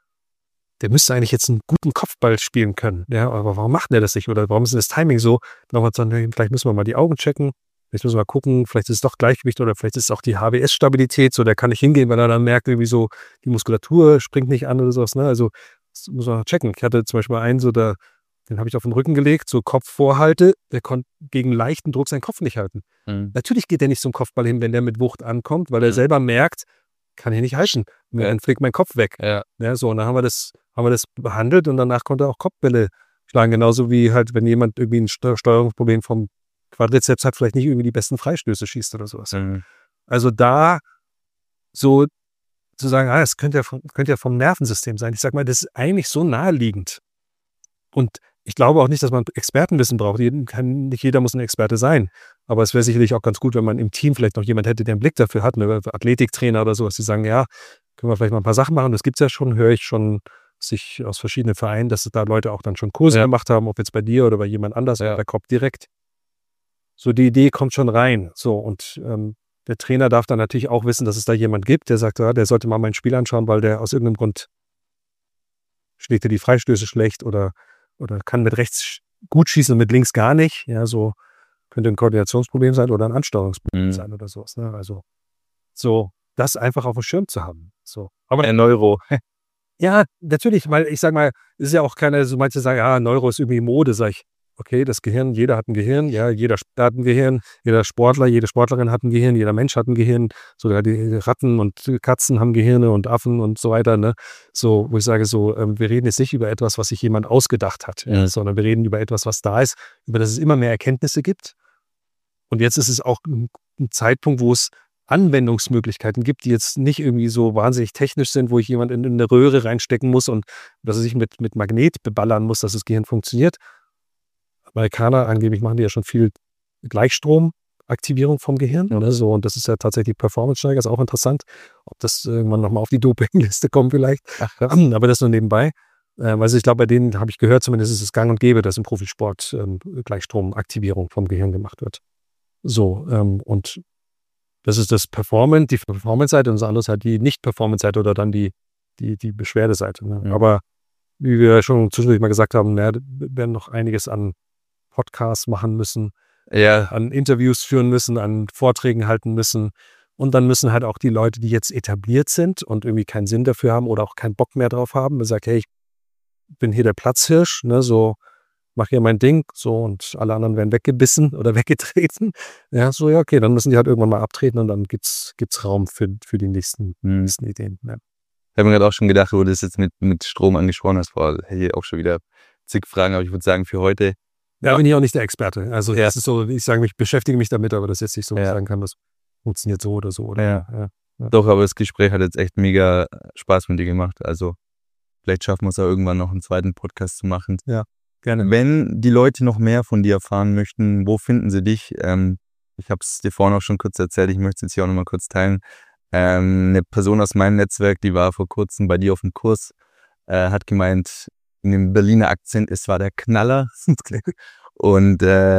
der müsste eigentlich jetzt einen guten Kopfball spielen können. Ja, aber warum macht der das nicht? Oder warum ist denn das Timing so? Nochmal zu sagen, vielleicht müssen wir mal die Augen checken. Vielleicht müssen wir mal gucken, vielleicht ist es doch Gleichgewicht oder vielleicht ist es auch die HWS-Stabilität. So, der kann nicht hingehen, weil er dann merkt, irgendwie so, die Muskulatur springt nicht an oder sowas. Ne? Also, das muss man checken. Ich hatte zum Beispiel einen, den habe ich auf den Rücken gelegt, so Kopf vorhalte, der konnte gegen leichten Druck seinen Kopf nicht halten. Natürlich geht der nicht zum Kopfball hin, wenn der mit Wucht ankommt, weil er selber merkt, kann ich nicht halten. Dann fliegt mein Kopf weg. Ja, so, und dann haben wir das behandelt und danach konnte er auch Kopfbälle schlagen. Genauso wie halt, wenn jemand irgendwie ein Steuerungsproblem vom Quadrizeps hat, vielleicht nicht irgendwie die besten Freistöße schießt oder sowas. Also da so zu sagen, das könnte ja vom Nervensystem sein. Ich sag mal, das ist eigentlich so naheliegend. Und ich glaube auch nicht, dass man Expertenwissen braucht. Nicht jeder muss ein Experte sein. Aber es wäre sicherlich auch ganz gut, wenn man im Team vielleicht noch jemand hätte, der einen Blick dafür hat, eine Athletiktrainer oder sowas, die sagen, ja, können wir vielleicht mal ein paar Sachen machen. Das gibt es ja schon, höre ich schon sich aus verschiedenen Vereinen, dass da Leute auch dann schon Kurse gemacht haben, ob jetzt bei dir oder bei jemand anders oder bei Kopf direkt. So, die Idee kommt schon rein. So, und der Trainer darf dann natürlich auch wissen, dass es da jemand gibt, der sagt, der sollte mal mein Spiel anschauen, weil der aus irgendeinem Grund schlägt er die Freistöße schlecht oder kann mit rechts gut schießen und mit links gar nicht. Ja, so könnte ein Koordinationsproblem sein oder ein Ansteuerungsproblem sein oder sowas. Ne? Also so, das einfach auf dem Schirm zu haben. So. Aber der Neuro. Ja, natürlich, weil ich sag mal, es ist ja auch keine, so manche sagen, ja, Neuro ist irgendwie Mode, sag ich. Okay, das Gehirn, jeder hat ein Gehirn, ja, jeder Spieler hat ein Gehirn, jeder Sportler, jede Sportlerin hat ein Gehirn, jeder Mensch hat ein Gehirn, sogar die Ratten und Katzen haben Gehirne und Affen und so weiter, ne? So, wo ich sage so, wir reden jetzt nicht über etwas, was sich jemand ausgedacht hat, sondern wir reden über etwas, was da ist, über das es immer mehr Erkenntnisse gibt. Und jetzt ist es auch ein Zeitpunkt, wo es Anwendungsmöglichkeiten gibt, die jetzt nicht irgendwie so wahnsinnig technisch sind, wo ich jemand in eine Röhre reinstecken muss und dass er sich mit Magnet beballern muss, dass das Gehirn funktioniert. Amerikaner angeblich machen die ja schon viel Gleichstromaktivierung vom Gehirn. Oder so. Und das ist ja tatsächlich Performance-Steiger, ist auch interessant. Ob das irgendwann nochmal auf die Dopingliste kommt vielleicht. Aber das nur nebenbei. Also ich glaube, bei denen habe ich gehört, zumindest ist es gang und gäbe, dass im Profisport Gleichstromaktivierung vom Gehirn gemacht wird. So, und das ist die Performance-Seite und das andere ist halt die Nicht-Performance-Seite oder dann die Beschwerdeseite. Ne? Aber wie wir schon zwischendurch mal gesagt haben, wir werden noch einiges an Podcasts machen müssen, an Interviews führen müssen, an Vorträgen halten müssen. Und dann müssen halt auch die Leute, die jetzt etabliert sind und irgendwie keinen Sinn dafür haben oder auch keinen Bock mehr drauf haben, sagen, hey, ich bin hier der Platzhirsch, ne, so, mach hier mein Ding, so, und alle anderen werden weggebissen oder weggetreten. Ja, so, ja, okay, dann müssen die halt irgendwann mal abtreten und dann gibt's Raum für die nächsten Ideen. Ja. Ich habe mir gerade auch schon gedacht, wo du das jetzt mit Strom angesprochen hast, hier auch schon wieder zig Fragen, aber ich würde sagen, für heute. Ja, bin ich auch nicht der Experte. Also, das ist so, ich sage, ich beschäftige mich damit, aber das ist jetzt nicht so, dass ich sagen kann, das funktioniert so oder so. Oder? Ja. Doch, aber das Gespräch hat jetzt echt mega Spaß mit dir gemacht. Also, vielleicht schaffen wir es auch irgendwann noch einen zweiten Podcast zu machen. Ja. Gerne. Wenn die Leute noch mehr von dir erfahren möchten, wo finden sie dich? Ich habe es dir vorhin auch schon kurz erzählt, ich möchte es jetzt hier auch nochmal kurz teilen. Eine Person aus meinem Netzwerk, die war vor kurzem bei dir auf dem Kurs, hat gemeint, in dem Berliner Akzent, es war der Knaller und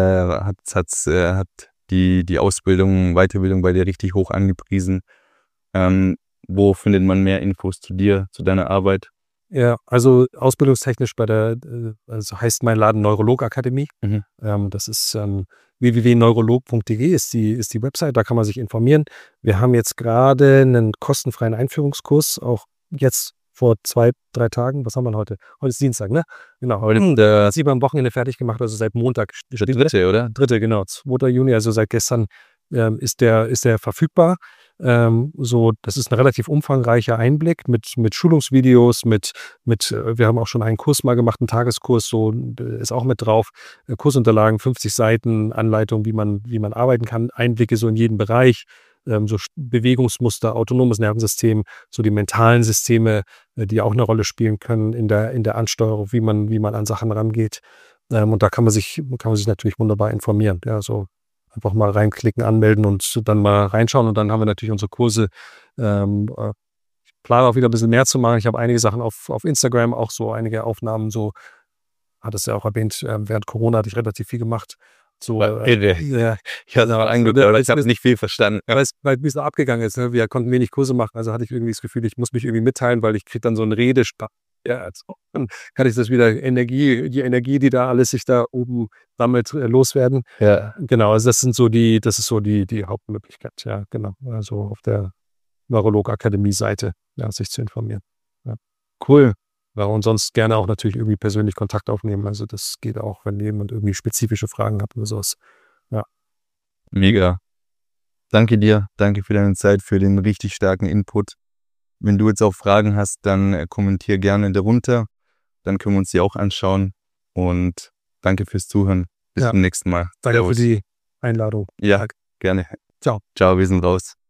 hat die Ausbildung, Weiterbildung bei dir richtig hoch angepriesen. Wo findet man mehr Infos zu dir, zu deiner Arbeit? Ja, also ausbildungstechnisch also heißt mein Laden Neurolog-Akademie. Das ist www.neurolog.de ist die Website, da kann man sich informieren. Wir haben jetzt gerade einen kostenfreien Einführungskurs, auch jetzt vor 2-3 Tagen. Was haben wir heute? Heute ist Dienstag, ne? Genau. Heute das am Wochenende fertig gemacht, also seit Montag. Der 3., oder? 3., genau. 2. Juni, also seit gestern ist der verfügbar. Das ist ein relativ umfangreicher Einblick mit Schulungsvideos, wir haben auch schon einen Kurs mal gemacht, einen Tageskurs, so ist auch mit drauf. Kursunterlagen, 50 Seiten, Anleitung, wie man arbeiten kann, Einblicke so in jeden Bereich, so Bewegungsmuster, autonomes Nervensystem, so die mentalen Systeme, die auch eine Rolle spielen können in der Ansteuerung, wie man an Sachen rangeht. Und da kann man sich natürlich wunderbar informieren. Ja, so einfach mal reinklicken, anmelden und dann mal reinschauen. Und dann haben wir natürlich unsere Kurse. Ich plane auch wieder ein bisschen mehr zu machen. Ich habe einige Sachen auf Instagram, auch so einige Aufnahmen, so, hat es ja auch erwähnt, während Corona hatte ich relativ viel gemacht. So, ich habe mal angeguckt, aber ich habe nicht viel verstanden. Weil es ein bisschen abgegangen ist. Ne? Wir konnten wenig Kurse machen, also hatte ich irgendwie das Gefühl, ich muss mich irgendwie mitteilen, weil ich kriege dann so einen Redestab. Ja, also, dann kann ich das wieder die Energie, die da alles sich da oben sammelt, loswerden. Ja. Genau, also das ist so die Hauptmöglichkeit, ja, genau. Also auf der Neurolog-Akademie-Seite, ja, sich zu informieren. Ja. Cool. Ja, und sonst gerne auch natürlich irgendwie persönlich Kontakt aufnehmen. Also das geht auch, wenn jemand irgendwie spezifische Fragen hat oder sowas. Ja. Mega. Danke dir. Danke für deine Zeit, für den richtig starken Input. Wenn du jetzt auch Fragen hast, dann kommentier gerne darunter. Dann können wir uns die auch anschauen. Und danke fürs Zuhören. Bis zum nächsten Mal. Danke für die Einladung. Ja, gerne. Ciao. Ciao, wir sind raus.